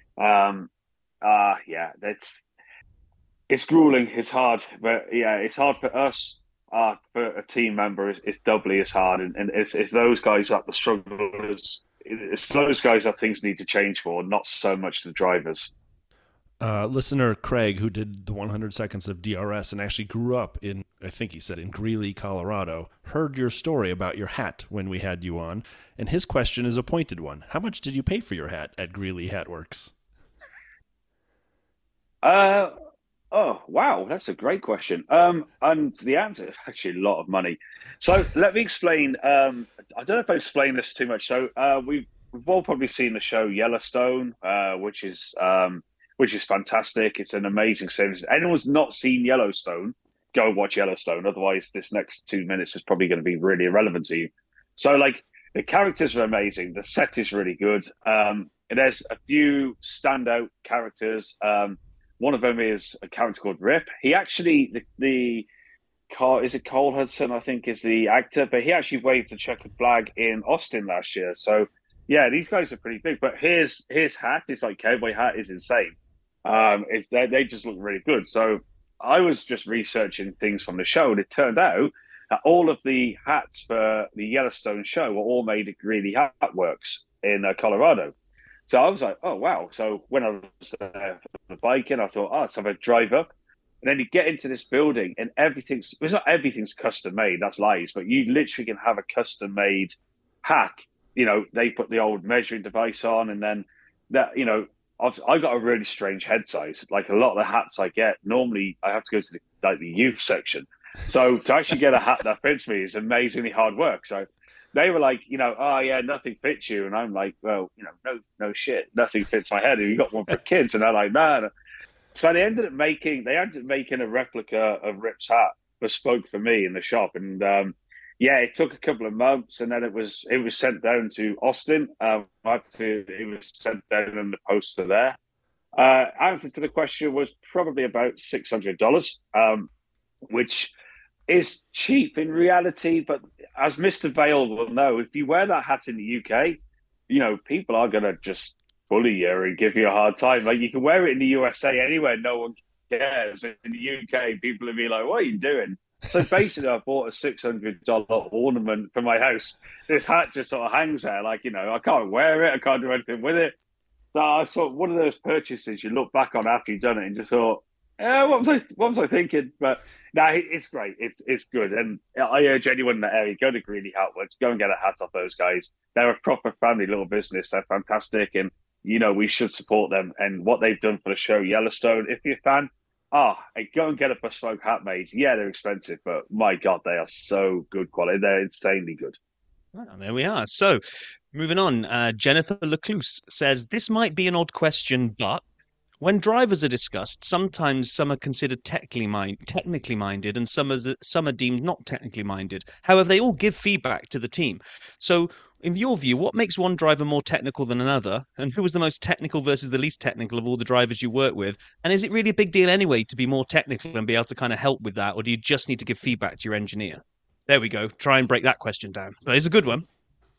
It's grueling. It's hard, but it's hard for us. For a team member, it's doubly as hard, and it's those guys that the strugglers. It's those guys that things need to change for, not so much the drivers. Listener Craig, who did the 100 seconds of DRS and actually grew up in, I think he said, in Greeley, Colorado, heard your story about your hat when we had you on, and his question is a pointed one. How much did you pay for your hat at Greeley Hat Works? Oh, wow. That's a great question. And the answer is actually a lot of money. So let me explain. I don't know if I explained this too much. So we've all probably seen the show Yellowstone, which is fantastic. It's an amazing series. If anyone's not seen Yellowstone, go watch Yellowstone. Otherwise, this next 2 minutes is probably going to be really irrelevant to you. So, the characters are amazing. The set is really good. And there's a few standout characters. One of them is a character called Rip. He actually, is it Cole Hudson, I think, is the actor, but he actually waved the checkered flag in Austin last year. So, yeah, these guys are pretty big. But his hat, his cowboy hat, is insane. They just look really good. So I was just researching things from the show, and it turned out that all of the hats for the Yellowstone show were all made at Greeley Hat Works in Colorado. So I was like, oh, wow. So when I was for the biking, I thought, oh, let's have a drive up. And then you get into this building and it's not everything's custom made, that's lies, but you literally can have a custom made hat. You know, they put the old measuring device on, and then that, you know, I got a really strange head size. Like a lot of the hats I get, normally I have to go to the youth section. So to actually get a hat that fits me is amazingly hard work. So they were like, you know, oh yeah, nothing fits you, and I'm like, well, you know, no shit, nothing fits my head. You got one for kids, and they're like, no. So they ended up making a replica of Rip's hat bespoke for me in the shop, and yeah, it took a couple of months, and then it was sent down to Austin. It was sent down in the poster there. Answer to the question was probably about $600, which is cheap in reality. But as Mr. Vale will know, if you wear that hat in the UK, you know, people are going to just bully you and give you a hard time. Like, you can wear it in the USA anywhere, no one cares. In the UK, people will be like, what are you doing? So basically, I bought a $600 ornament for my house. This hat just sort of hangs there, like, you know, I can't wear it, I can't do anything with it. So I thought, one of those purchases you look back on after you've done it and just thought, what was I thinking? But no, it's great. It's good. And I urge anyone in the area, go to Greeley Hat Works, go and get a hat off those guys. They're a proper family little business. They're fantastic. And, you know, we should support them. And what they've done for the show Yellowstone, if you're a fan, go and get a bespoke hat made. Yeah, they're expensive, but my God, they are so good quality. They're insanely good. Well, there we are. So, moving on, Jennifer Lecluse says, this might be an odd question, but when drivers are discussed, sometimes some are considered technically minded and some are deemed not technically minded. However, they all give feedback to the team. So, in your view, what makes one driver more technical than another? And who was the most technical versus the least technical of all the drivers you work with? And is it really a big deal anyway to be more technical and be able to kind of help with that? Or do you just need to give feedback to your engineer? There we go. Try and break that question down. But it's a good one.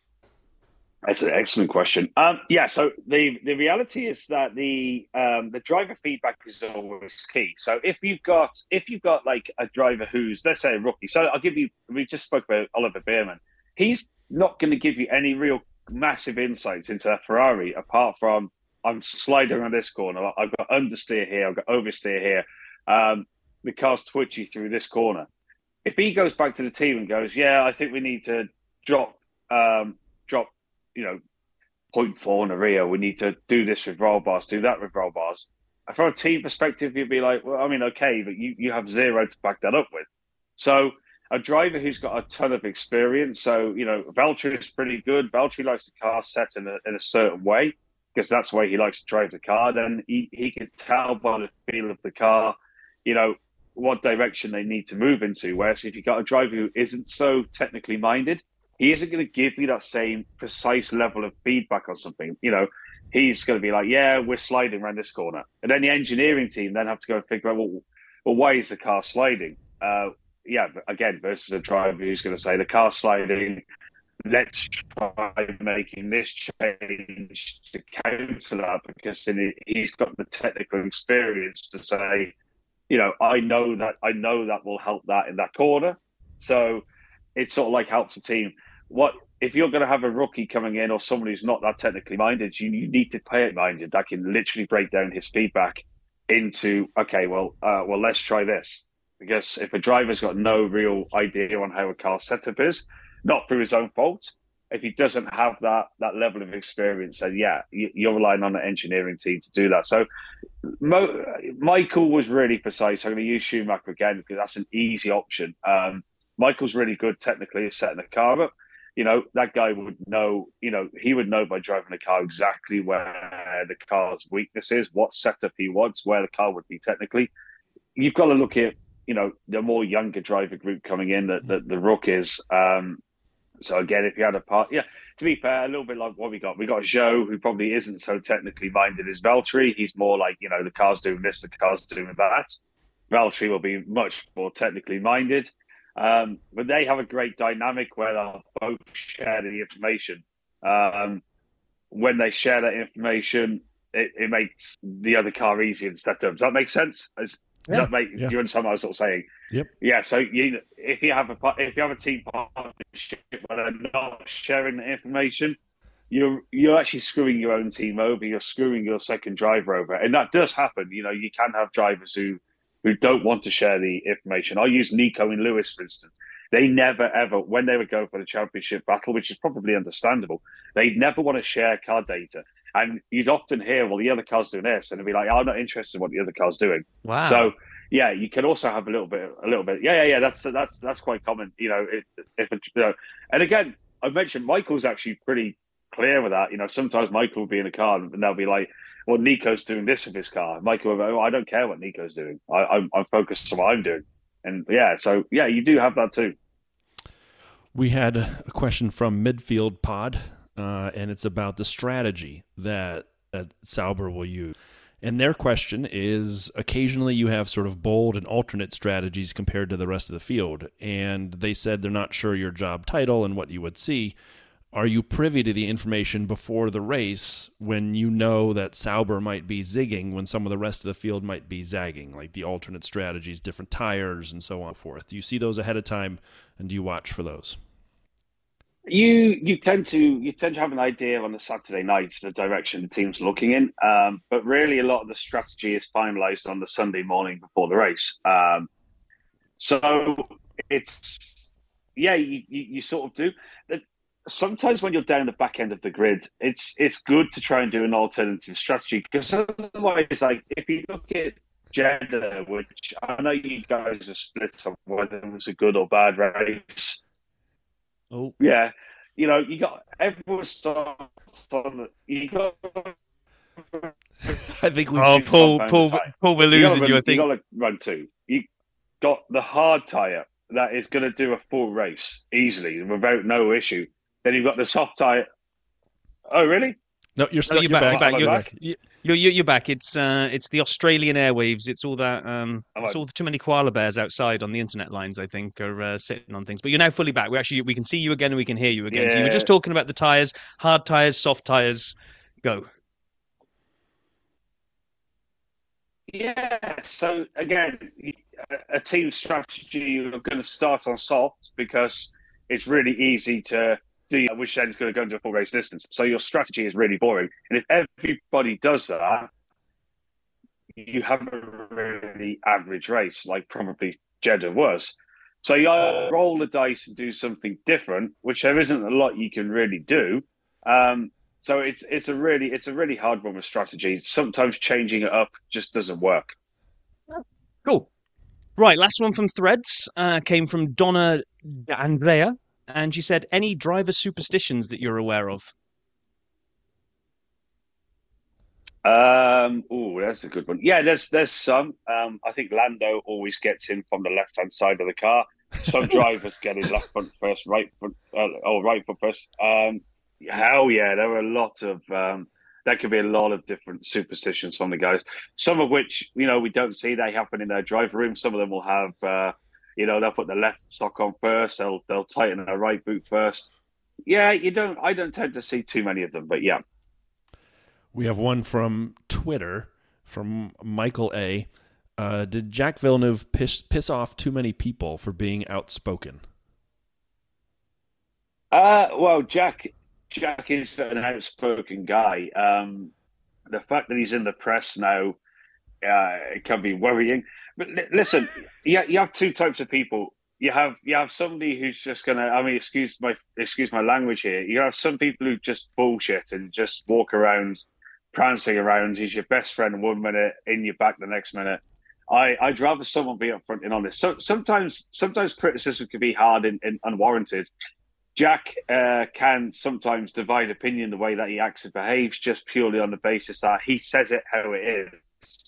That's an excellent question. Yeah, so the reality is that the driver feedback is always key. So if you've got like a driver who's, let's say, a rookie. So we just spoke about Oliver Bearman. He's not going to give you any real massive insights into that Ferrari, apart from, I'm sliding on this corner, I've got understeer here, I've got oversteer here. The car's twitchy through this corner. If he goes back to the team and goes, yeah, I think we need to drop, 0.4 in the rear. We need to do this with roll bars, do that with roll bars. From a team perspective, you'd be like, well, I mean, okay, but you have zero to back that up with. So a driver who's got a ton of experience. So, you know, Valtteri is pretty good. Valtteri likes the car set in a certain way because that's the way he likes to drive the car. Then he can tell by the feel of the car, you know, what direction they need to move into. Whereas if you've got a driver who isn't so technically minded, he isn't going to give you that same precise level of feedback on something. You know, he's going to be like, yeah, we're sliding around this corner. And then the engineering team then have to go and figure out, well, why is the car sliding? Yeah, again, versus a driver who's going to say, the car's sliding, let's try making this change to counter that, because then he's got the technical experience to say, you know, I know that will help that in that corner. So it sort of like helps the team. What if you're going to have a rookie coming in or someone who's not that technically minded? You need to pay it minded that can literally break down his feedback into, okay, well, let's try this. Because if a driver's got no real idea on how a car setup is, not through his own fault, if he doesn't have that level of experience, then yeah, you're relying on the engineering team to do that. So Michael was really precise. I'm going to use Schumacher again because that's an easy option. Michael's really good technically at setting the car up. You know, that guy would know, you know, he would know by driving the car exactly where the car's weakness is, what setup he wants, where the car would be technically. You've got to look at, you know, the more younger driver group coming in, the rookies. So again, if you had a part, yeah, to be fair, a little bit like what we got Joe, who probably isn't so technically minded as Valtteri. He's more like, you know, the car's doing this, the car's doing that. Valtteri will be much more technically minded. But they have a great dynamic where they'll both share the information. When they share that information, it makes the other car easier to set up. Does that make sense? Yeah. Do you understand what I was sort of saying? Yep. Yeah. So if you have a team partnership where they're not sharing the information, you're actually screwing your own team over. You're screwing your second driver over, and that does happen. You can have drivers who don't want to share the information. I'll use Nico and Lewis, for instance. They never, ever, when they would go for the championship battle, which is probably understandable, they'd never want to share car data. And you'd often hear, well, the other car's doing this, and they'd be like, I'm not interested in what the other car's doing. Wow. So, yeah, you can also have a little bit. Yeah. That's quite common. And again, I mentioned Michael's actually pretty clear with that. Sometimes Michael will be in a car and they'll be like, well, Nico's doing this with his car. Michael will go, I don't care what Nico's doing. I'm focused on what I'm doing. And you do have that too. We had a question from Midfield Pod, and it's about the strategy that Sauber will use. And their question is, occasionally you have sort of bold and alternate strategies compared to the rest of the field. And they said they're not sure your job title and what you would see. Are you privy to the information before the race when you know that Sauber might be zigging when some of the rest of the field might be zagging, like the alternate strategies, different tires, and so on and forth? Do you see those ahead of time, and do you watch for those? You tend to have an idea on the Saturday nights the direction the team's looking in, but really a lot of the strategy is finalised on the Sunday morning before the race. So it's you sort of do. Sometimes when you're down the back end of the grid, it's good to try and do an alternative strategy, because otherwise, like if you look at Jeddah, which I know you guys are split on whether it was a good or bad race. Oh yeah, you got everyone starts on. You got. I think we. Oh, Paul, we're losing you. I think you got to run two. You got the hard tire that is going to do a full race easily without no issue. Then you've got the soft tire. Oh, really? No, you're still you're back. You're back. You're back. It's the Australian airwaves. It's all that. It's all too many koala bears outside on the internet lines, I think, are sitting on things. But you're now fully back. We can see you again and we can hear you again. Yeah. So you were just talking about the tires, hard tires, soft tires. Go. Yeah. So again, a team strategy, you're going to start on soft because it's really easy to do which end's going to go into a full race distance. So your strategy is really boring. And if everybody does that, you have a really average race, like probably Jeddah was. So you roll the dice and do something different, which there isn't a lot you can really do. So it's a really hard one with strategy. Sometimes changing it up just doesn't work. Cool. Right, last one from Threads came from Donna Andrea. And she said, any driver superstitions that you're aware of? That's a good one. Yeah, there's some. I think Lando always gets in from the left-hand side of the car. Some drivers get in left front first, right front, or right foot first. Hell yeah, there are a lot of. There could be a lot of different superstitions from the guys. Some of which we don't see. They happen in their driver room. Some of them will have. They'll put the left sock on first. They'll tighten their right boot first. Yeah, I don't tend to see too many of them, but yeah. We have one from Twitter from Michael A. Did Jacques Villeneuve piss off too many people for being outspoken? Well, Jack is an outspoken guy. The fact that he's in the press now, it can be worrying. But listen, you have two types of people. You have somebody who's just gonna. I mean, excuse my language here. You have some people who just bullshit and just walk around, prancing around. He's your best friend 1 minute, in your back the next minute. I'd rather someone be upfront and honest. So sometimes criticism can be hard and unwarranted. Jack can sometimes divide opinion the way that he acts and behaves, just purely on the basis that he says it how it is.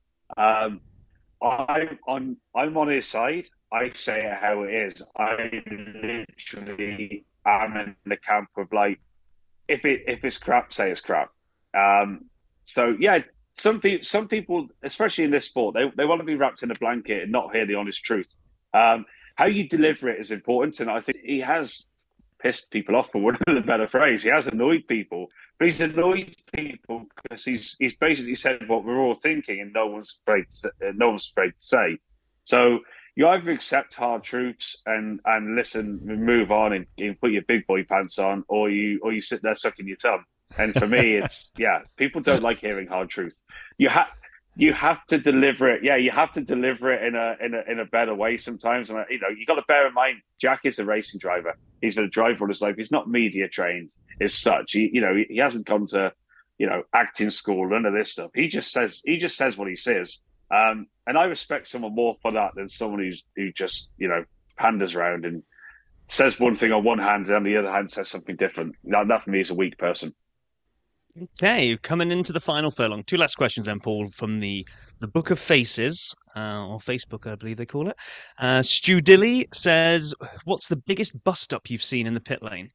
I'm on his side. I say it how it is. I literally am in the camp of like, if it's crap, say it's crap. So yeah, some people, especially in this sport, they want to be wrapped in a blanket and not hear the honest truth. How you deliver it is important, and I think he has pissed people off, for want of a better phrase. He has annoyed people but he's annoyed people because he's basically said what we're all thinking, and no one's afraid to say. So you either accept hard truths and listen and move on and put your big boy pants on, or you sit there sucking your thumb. And for me, it's people don't like hearing hard truth. You have to deliver it. Yeah, you have to deliver it in a better way sometimes. And you got to bear in mind, Jack is a racing driver. He's been a driver all his life. He's not media trained as such. He hasn't gone to acting school, none of this stuff. He just says what he says. And I respect someone more for that than someone who just panders around and says one thing on one hand and on the other hand says something different. That for me is a weak person. Okay, coming into the final furlong. 2 last questions then, Paul, from the Book of Faces, or Facebook, I believe they call it. Stu Dilly says, what's the biggest bust-up you've seen in the pit lane?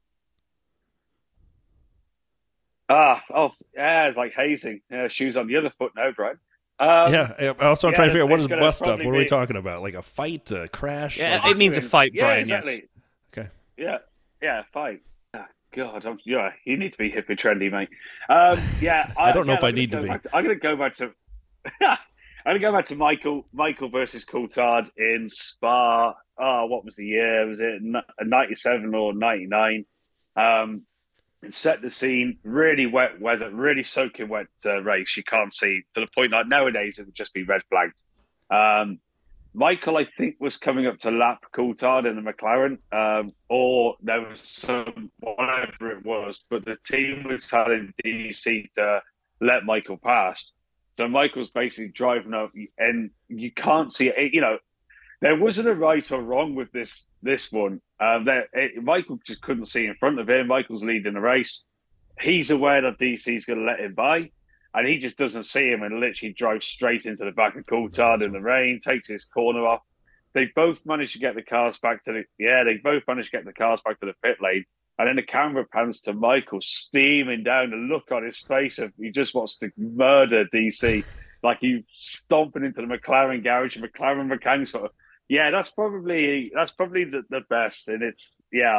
It's like hazing. Shoes on the other foot now, Brian. I also trying to figure out what is bust-up. What are we talking about? Like a fight, a crash? Yeah, it means a fight, Brian, exactly. Yes. Okay. Yeah, fight. God, you need to be hip and trendy, mate. I don't know if I need to be. I'm going to go back to. I'm going to go back to Michael versus Coulthard in Spa. What was the year? Was it 97 or 99? And set the scene. Really wet weather, really soaking wet race. You can't see to the point like nowadays it would just be red flagged. Michael, I think, was coming up to lap Coulthard in the McLaren, or there was some, whatever it was, but the team was telling DC to let Michael pass. So Michael's basically driving up, and you can't see it. There wasn't a right or wrong with this one. Michael just couldn't see in front of him. Michael's leading the race. He's aware that DC's going to let him by. And he just doesn't see him and literally drives straight into the back of Coulthard in the rain, takes his corner off. They both managed to get the cars back to the pit lane. And then the camera pans to Michael steaming down, the look on his face of he just wants to murder DC. Like he's stomping into the McLaren garage, McLaren mechanics. That's probably the best. And it's,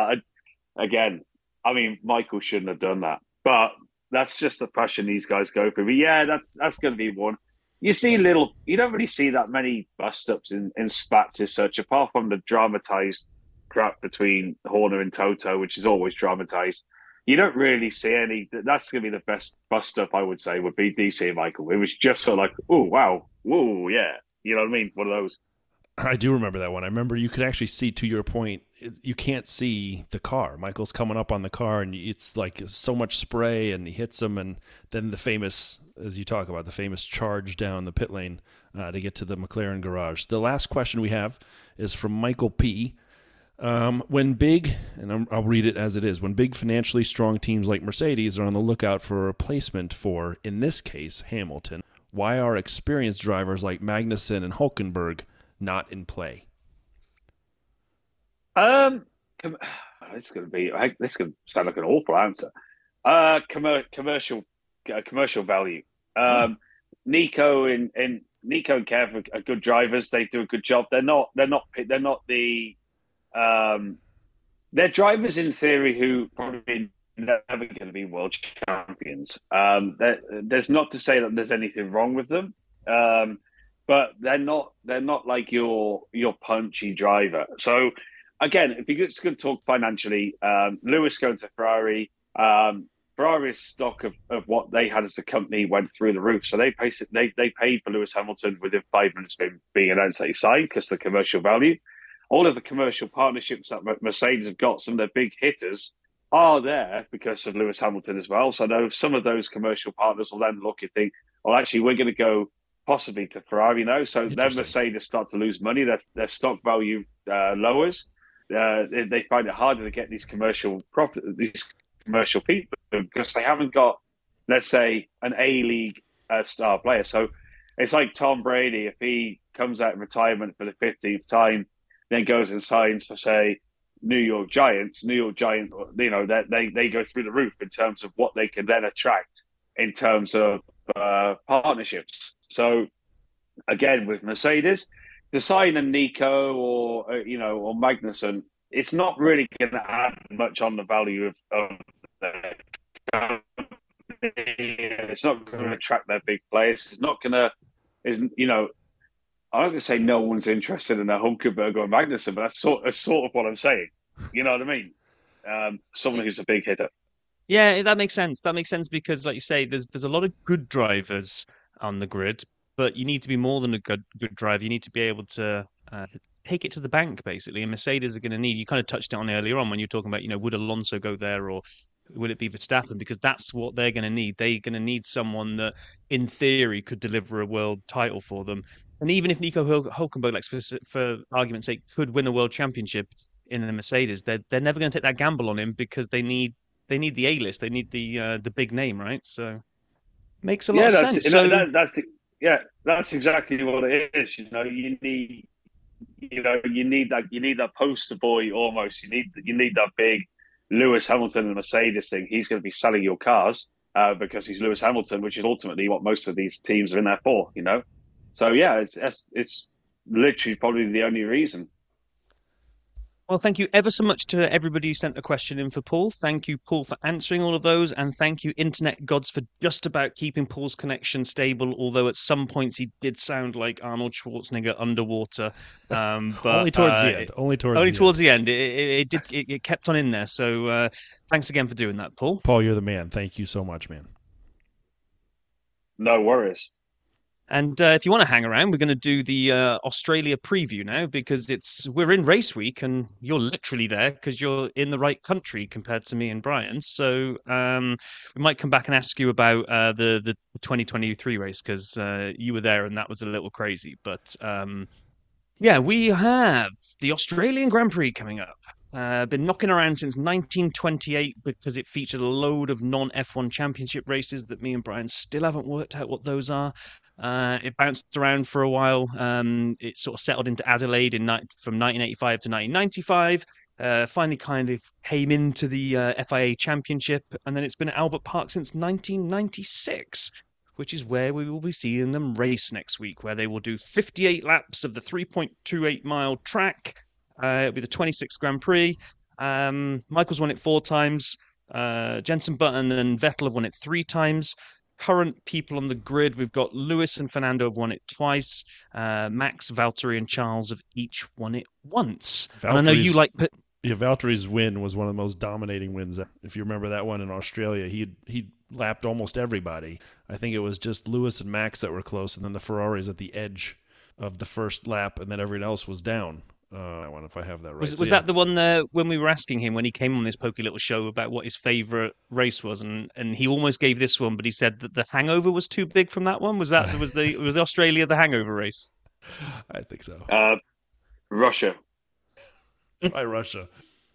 Michael shouldn't have done that. But that's just the passion these guys go through. But that's going to be one. You don't really see that many bust-ups in spats as such, apart from the dramatised crap between Horner and Toto, which is always dramatised. You don't really see any. That's going to be the best bust-up, I would say, would be DC and Michael. It was just sort of like, oh, wow, whoa, yeah. You know what I mean? One of those. I do remember that one. I remember you could actually see, to your point, you can't see the car. Michael's coming up on the car, and it's like so much spray, and he hits him, and then the famous, as you talk about, the famous charge down the pit lane to get to the McLaren garage. The last question we have is from Michael P. When big, and I'll read it as it is, when big financially strong teams like Mercedes are on the lookout for a replacement for, in this case, Hamilton, why are experienced drivers like Magnussen and Hulkenberg not in play? This going to sound like an awful answer. Commercial value. Nico and Kev are good drivers. They do a good job. They're not the they're drivers in theory who probably never going to be world champions. There's not to say that there's anything wrong with them. But they're not like your punchy driver. So again, if you're just going to talk financially, Lewis going to Ferrari, Ferrari's stock of what they had as a company went through the roof. So they paid for Lewis Hamilton within 5 minutes of him being announced that he signed because of the commercial value. All of the commercial partnerships that Mercedes have got, some of their big hitters, are there because of Lewis Hamilton as well. So I know some of those commercial partners will then look and think, well, actually, we're going to go possibly to Ferrari now. So then Mercedes start to lose money. Their stock value lowers. They find it harder to get these commercial people because they haven't got, let's say, an A-League star player. So it's like Tom Brady, if he comes out of retirement for the 15th time, then goes and signs for, say, New York Giants, they go through the roof in terms of what they can then attract in terms of partnerships. So again, with Mercedes, to sign a Nico or Magnussen, it's not really going to add much on the value of the It's not going to attract their big players. It's not going to. Isn't I'm not going to say no one's interested in a Hulkenberg or Magnussen, but that's sort of what I'm saying. You know what I mean? Someone who's a big hitter. Yeah, that makes sense. That makes sense because, like you say, there's a lot of good drivers on the grid, but you need to be more than a good driver. You need to be able to take it to the bank, basically. And Mercedes are going to need. You kind of touched on earlier on when you were talking about, would Alonso go there or will it be Verstappen? Because that's what they're going to need. They're going to need someone that, in theory, could deliver a world title for them. And even if Nico Hulkenberg, like for argument's sake, could win a world championship in the Mercedes, they're never going to take that gamble on him because they need the A-list. They need the big name, right? So makes a lot of sense. So that's exactly what it is. You need that poster boy almost. You need that big Lewis Hamilton and Mercedes thing. He's going to be selling your cars because he's Lewis Hamilton, which is ultimately what most of these teams are in there for. So yeah, it's literally probably the only reason. Well, thank you ever so much to everybody who sent a question in for Paul. Thank you, Paul, for answering all of those. And thank you, Internet Gods, for just about keeping Paul's connection stable, although at some points he did sound like Arnold Schwarzenegger underwater. But, only towards the end. Only towards the end. It kept on in there. So thanks again for doing that, Paul. Paul, you're the man. Thank you so much, man. No worries. And if you want to hang around, we're going to do the Australia preview now because we're in race week and you're literally there because you're in the right country compared to me and Brian. So we might come back and ask you about the 2023 race because you were there and that was a little crazy. But we have the Australian Grand Prix coming up. Been knocking around since 1928 because it featured a load of non-F1 championship races that me and Brian still haven't worked out what those are. It bounced around for a while. It sort of settled into Adelaide from 1985 to 1995. Finally kind of came into the FIA Championship, and then it's been at Albert Park since 1996, which is where we will be seeing them race next week, where they will do 58 laps of the 3.28-mile track. It'll be the 26th Grand Prix. Michael's won it 4 times. Jenson Button and Vettel have won it 3 times. Current people on the grid, we've got Lewis and Fernando have won it twice. Max, Valtteri, and Charles have each won it once. And I know you like... Yeah, Valtteri's win was one of the most dominating wins. If you remember that one in Australia, he lapped almost everybody. I think it was just Lewis and Max that were close, and then the Ferraris at the edge of the first lap, and then everyone else was down. I wonder if I have that right. Was that the one when we were asking him when he came on this pokey little show about what his favourite race was, and he almost gave this one, but he said that the hangover was too big from that one. Was the Australia the hangover race? I think so. Russia. Try Russia.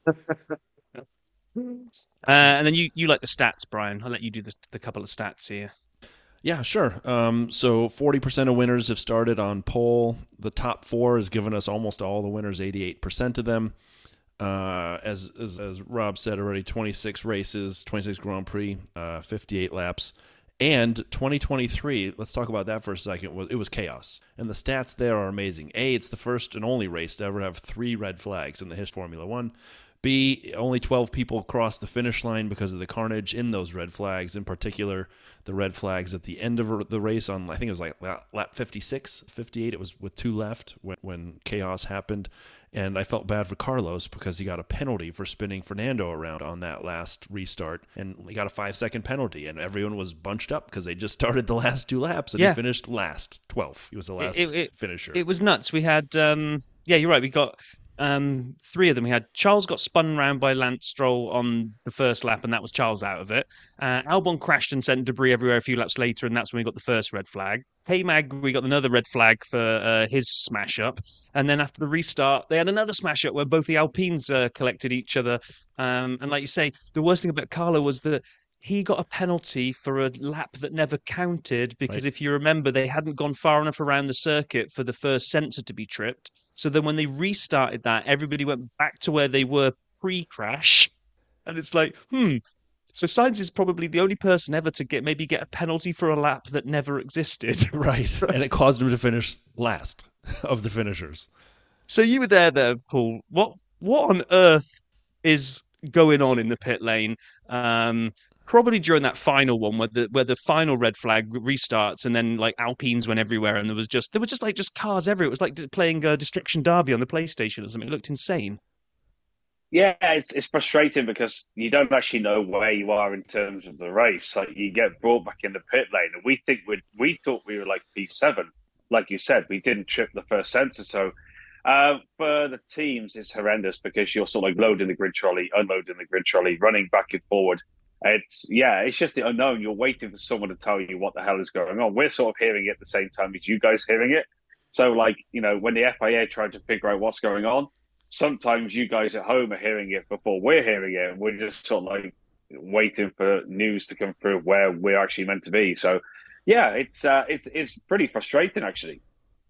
And then you like the stats, Brian. I'll let you do the couple of stats here. Yeah, sure. So 40% of winners have started on pole. The top 4 has given us almost all the winners, 88% of them. As Rob said already, 26 races, 26 Grand Prix, 58 laps. And 2023, let's talk about that for a second, it was chaos. And the stats there are amazing. A, it's the first and only race to ever have 3 red flags in the history of Formula One. B, only 12 people crossed the finish line because of the carnage in those red flags, in particular the red flags at the end of the race on, I think it was like lap 56, 58, it was with 2 left when chaos happened. And I felt bad for Carlos because he got a penalty for spinning Fernando around on that last restart, and he got a 5-second penalty, and everyone was bunched up because they just started the last 2 laps, and he finished last, 12th. He was the last finisher. It was nuts. We had, you're right, we got... 3 of them. We had Charles got spun around by Lance Stroll on the first lap, and that was Charles out of it. Albon crashed and sent debris everywhere a few laps later, and that's when we got the first red flag. K-Mag, we got another red flag for his smash up, and then after the restart, they had another smash up where both the Alpines collected each other. And like you say, the worst thing about Carlo was that he got a penalty for a lap that never counted because if you remember, they hadn't gone far enough around the circuit for the first sensor to be tripped. So then when they restarted that, everybody went back to where they were pre-crash. And it's like, So Sainz is probably the only person ever to get a penalty for a lap that never existed. Right. And it caused him to finish last of the finishers. So you were there, Paul. What on earth is going on in the pit lane? probably during that final one where the final red flag restarts, and then like Alpines went everywhere, and there were just cars everywhere. It was like playing Destruction Derby on the PlayStation or something. It looked insane. Yeah, it's frustrating because you don't actually know where you are in terms of the race. Like you get brought back in the pit lane, and we thought we were like P7, like you said. We didn't trip the first sensor, so for the teams, it's horrendous because you're sort of like loading the grid trolley, unloading the grid trolley, running back and forward. It's just the unknown. You're waiting for someone to tell you what the hell is going on. We're sort of hearing it at the same time as you guys hearing it. So, like, when the FIA tried to figure out what's going on, sometimes you guys at home are hearing it before we're hearing it, and we're just sort of like waiting for news to come through where we're actually meant to be. So, yeah, it's pretty frustrating actually.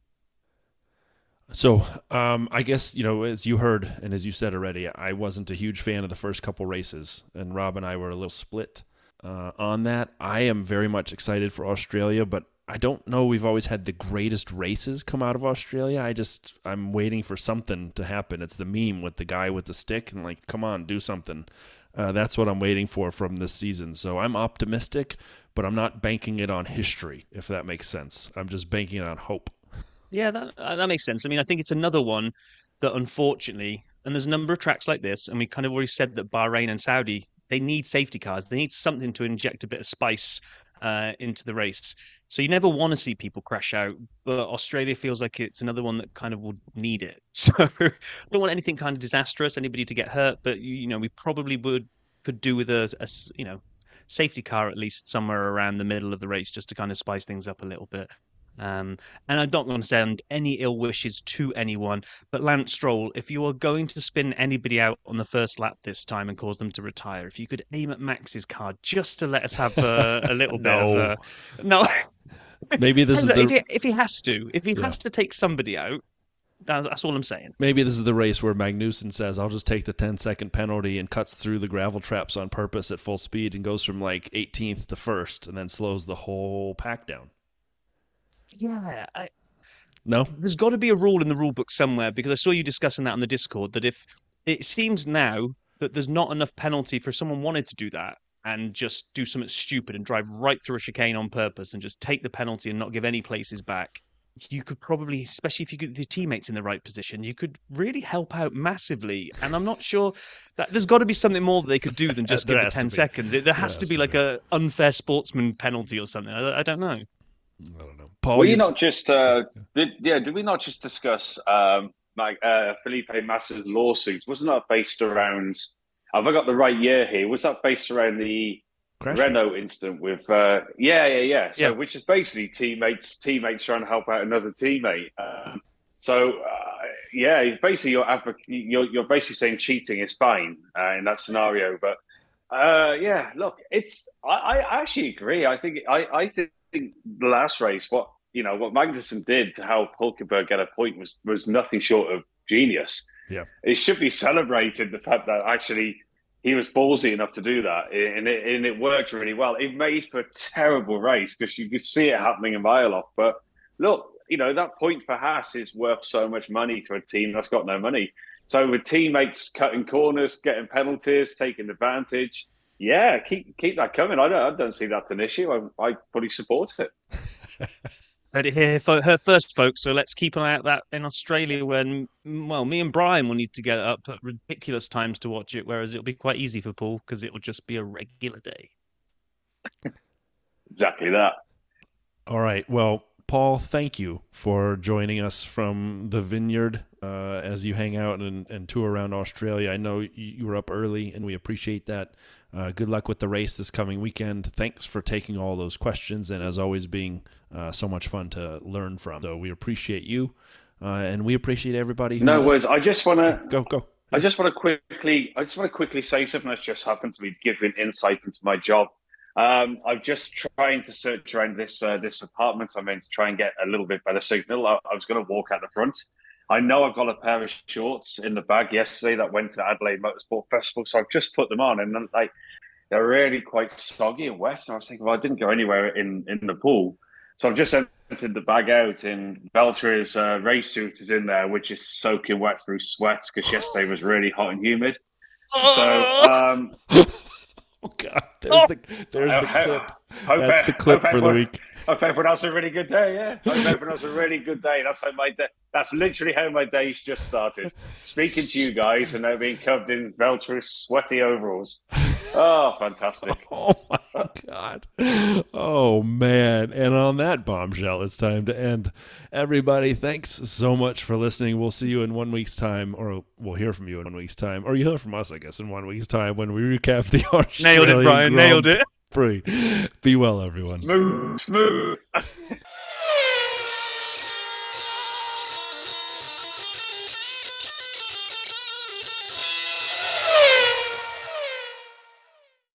So, I guess, as you heard and as you said already, I wasn't a huge fan of the first couple races, and Rob and I were a little split on that. I am very much excited for Australia, but I don't know we've always had the greatest races come out of Australia. I'm waiting for something to happen. It's the meme with the guy with the stick and like, come on, do something. That's what I'm waiting for from this season. So I'm optimistic, but I'm not banking it on history, if that makes sense. I'm just banking it on hope. Yeah, that makes sense. I mean, I think it's another one that unfortunately, and there's a number of tracks like this, and we kind of already said that Bahrain and Saudi, they need safety cars. They need something to inject a bit of spice into the race. So you never want to see people crash out, but Australia feels like it's another one that kind of would need it. So I don't want anything kind of disastrous, anybody to get hurt, but we probably could do with a safety car at least somewhere around the middle of the race just to kind of spice things up a little bit. And I'm not going to send any ill wishes to anyone, but Lance Stroll, if you are going to spin anybody out on the first lap this time and cause them to retire, if you could aim at Max's car just to let us have a little bit of no. Maybe this is if he has to take somebody out. That's all I'm saying. Maybe this is the race where Magnussen says, I'll just take the 10-second penalty, and cuts through the gravel traps on purpose at full speed and goes from like 18th to 1st and then slows the whole pack down. Yeah. No? There's got to be a rule in the rule book somewhere, because I saw you discussing that on the Discord, that if it seems now that there's not enough penalty for someone wanted to do that and just do something stupid and drive right through a chicane on purpose and just take the penalty and not give any places back, you could probably, especially if you get the teammates in the right position, you could really help out massively. And I'm not sure that there's got to be something more that they could do than just give the 10 seconds. There has to be like a unfair sportsman penalty or something. I don't know. I don't know. Paul, Were you not just did we not just discuss Felipe Massa's lawsuit? Wasn't that based around, have I got the right year here? Was that based around the Renault incident with So which is basically teammates trying to help out another teammate. Basically you're basically saying cheating is fine in that scenario. But look, I actually agree. I think the last race, what Magnussen did to help Hulkenberg get a point was nothing short of genius. Yeah, it should be celebrated, the fact that actually he was ballsy enough to do that, and it worked really well. It made for a terrible race because you could see it happening a mile off. But look, that point for Haas is worth so much money to a team that's got no money. So with teammates cutting corners, getting penalties, taking advantage, yeah, keep that coming. I don't see that an issue. I fully support it. Heard it here for her first, folks. So let's keep an eye out that in Australia when, me and Brian will need to get up at ridiculous times to watch it, whereas it'll be quite easy for Paul because it'll just be a regular day. Exactly that. All right. Well, Paul, thank you for joining us from the vineyard as you hang out and tour around Australia. I know you were up early, and we appreciate that. Good luck with the race this coming weekend. Thanks for taking all those questions, and as always, being so much fun to learn from. So we appreciate you, and we appreciate everybody. No worries. I just want to go. I just want to quickly say something that's just happened to me, giving insight into my job. I'm just trying to search around this apartment I'm in to try and get a little bit better signal. I was going to walk out the front. I know I've got a pair of shorts in the bag yesterday that went to Adelaide Motorsport Festival, so I've just put them on, and they're really quite soggy and wet. And I was thinking, well, I didn't go anywhere in the pool, so I've just emptied the bag out. And Valtteri's race suit is in there, which is soaking wet through sweat because yesterday was really hot and humid. So Oh God, there's the clip. That's the clip for the week. Hope everyone has a really good day. Yeah, hope everyone has a really good day. That's how my day. That's literally how my day's just started. Speaking to you guys and now being covered in Veltru's sweaty overalls. Oh, fantastic! Oh my God! Oh man! And on that bombshell, it's time to end. Everybody, thanks so much for listening. We'll see you in 1 week's time, or we'll hear from you in 1 week's time, or you'll hear from us, I guess, in 1 week's time when we recap the Australian Nailed it, Brian. Grand Nailed it. Prix. Be well, everyone. Smooth.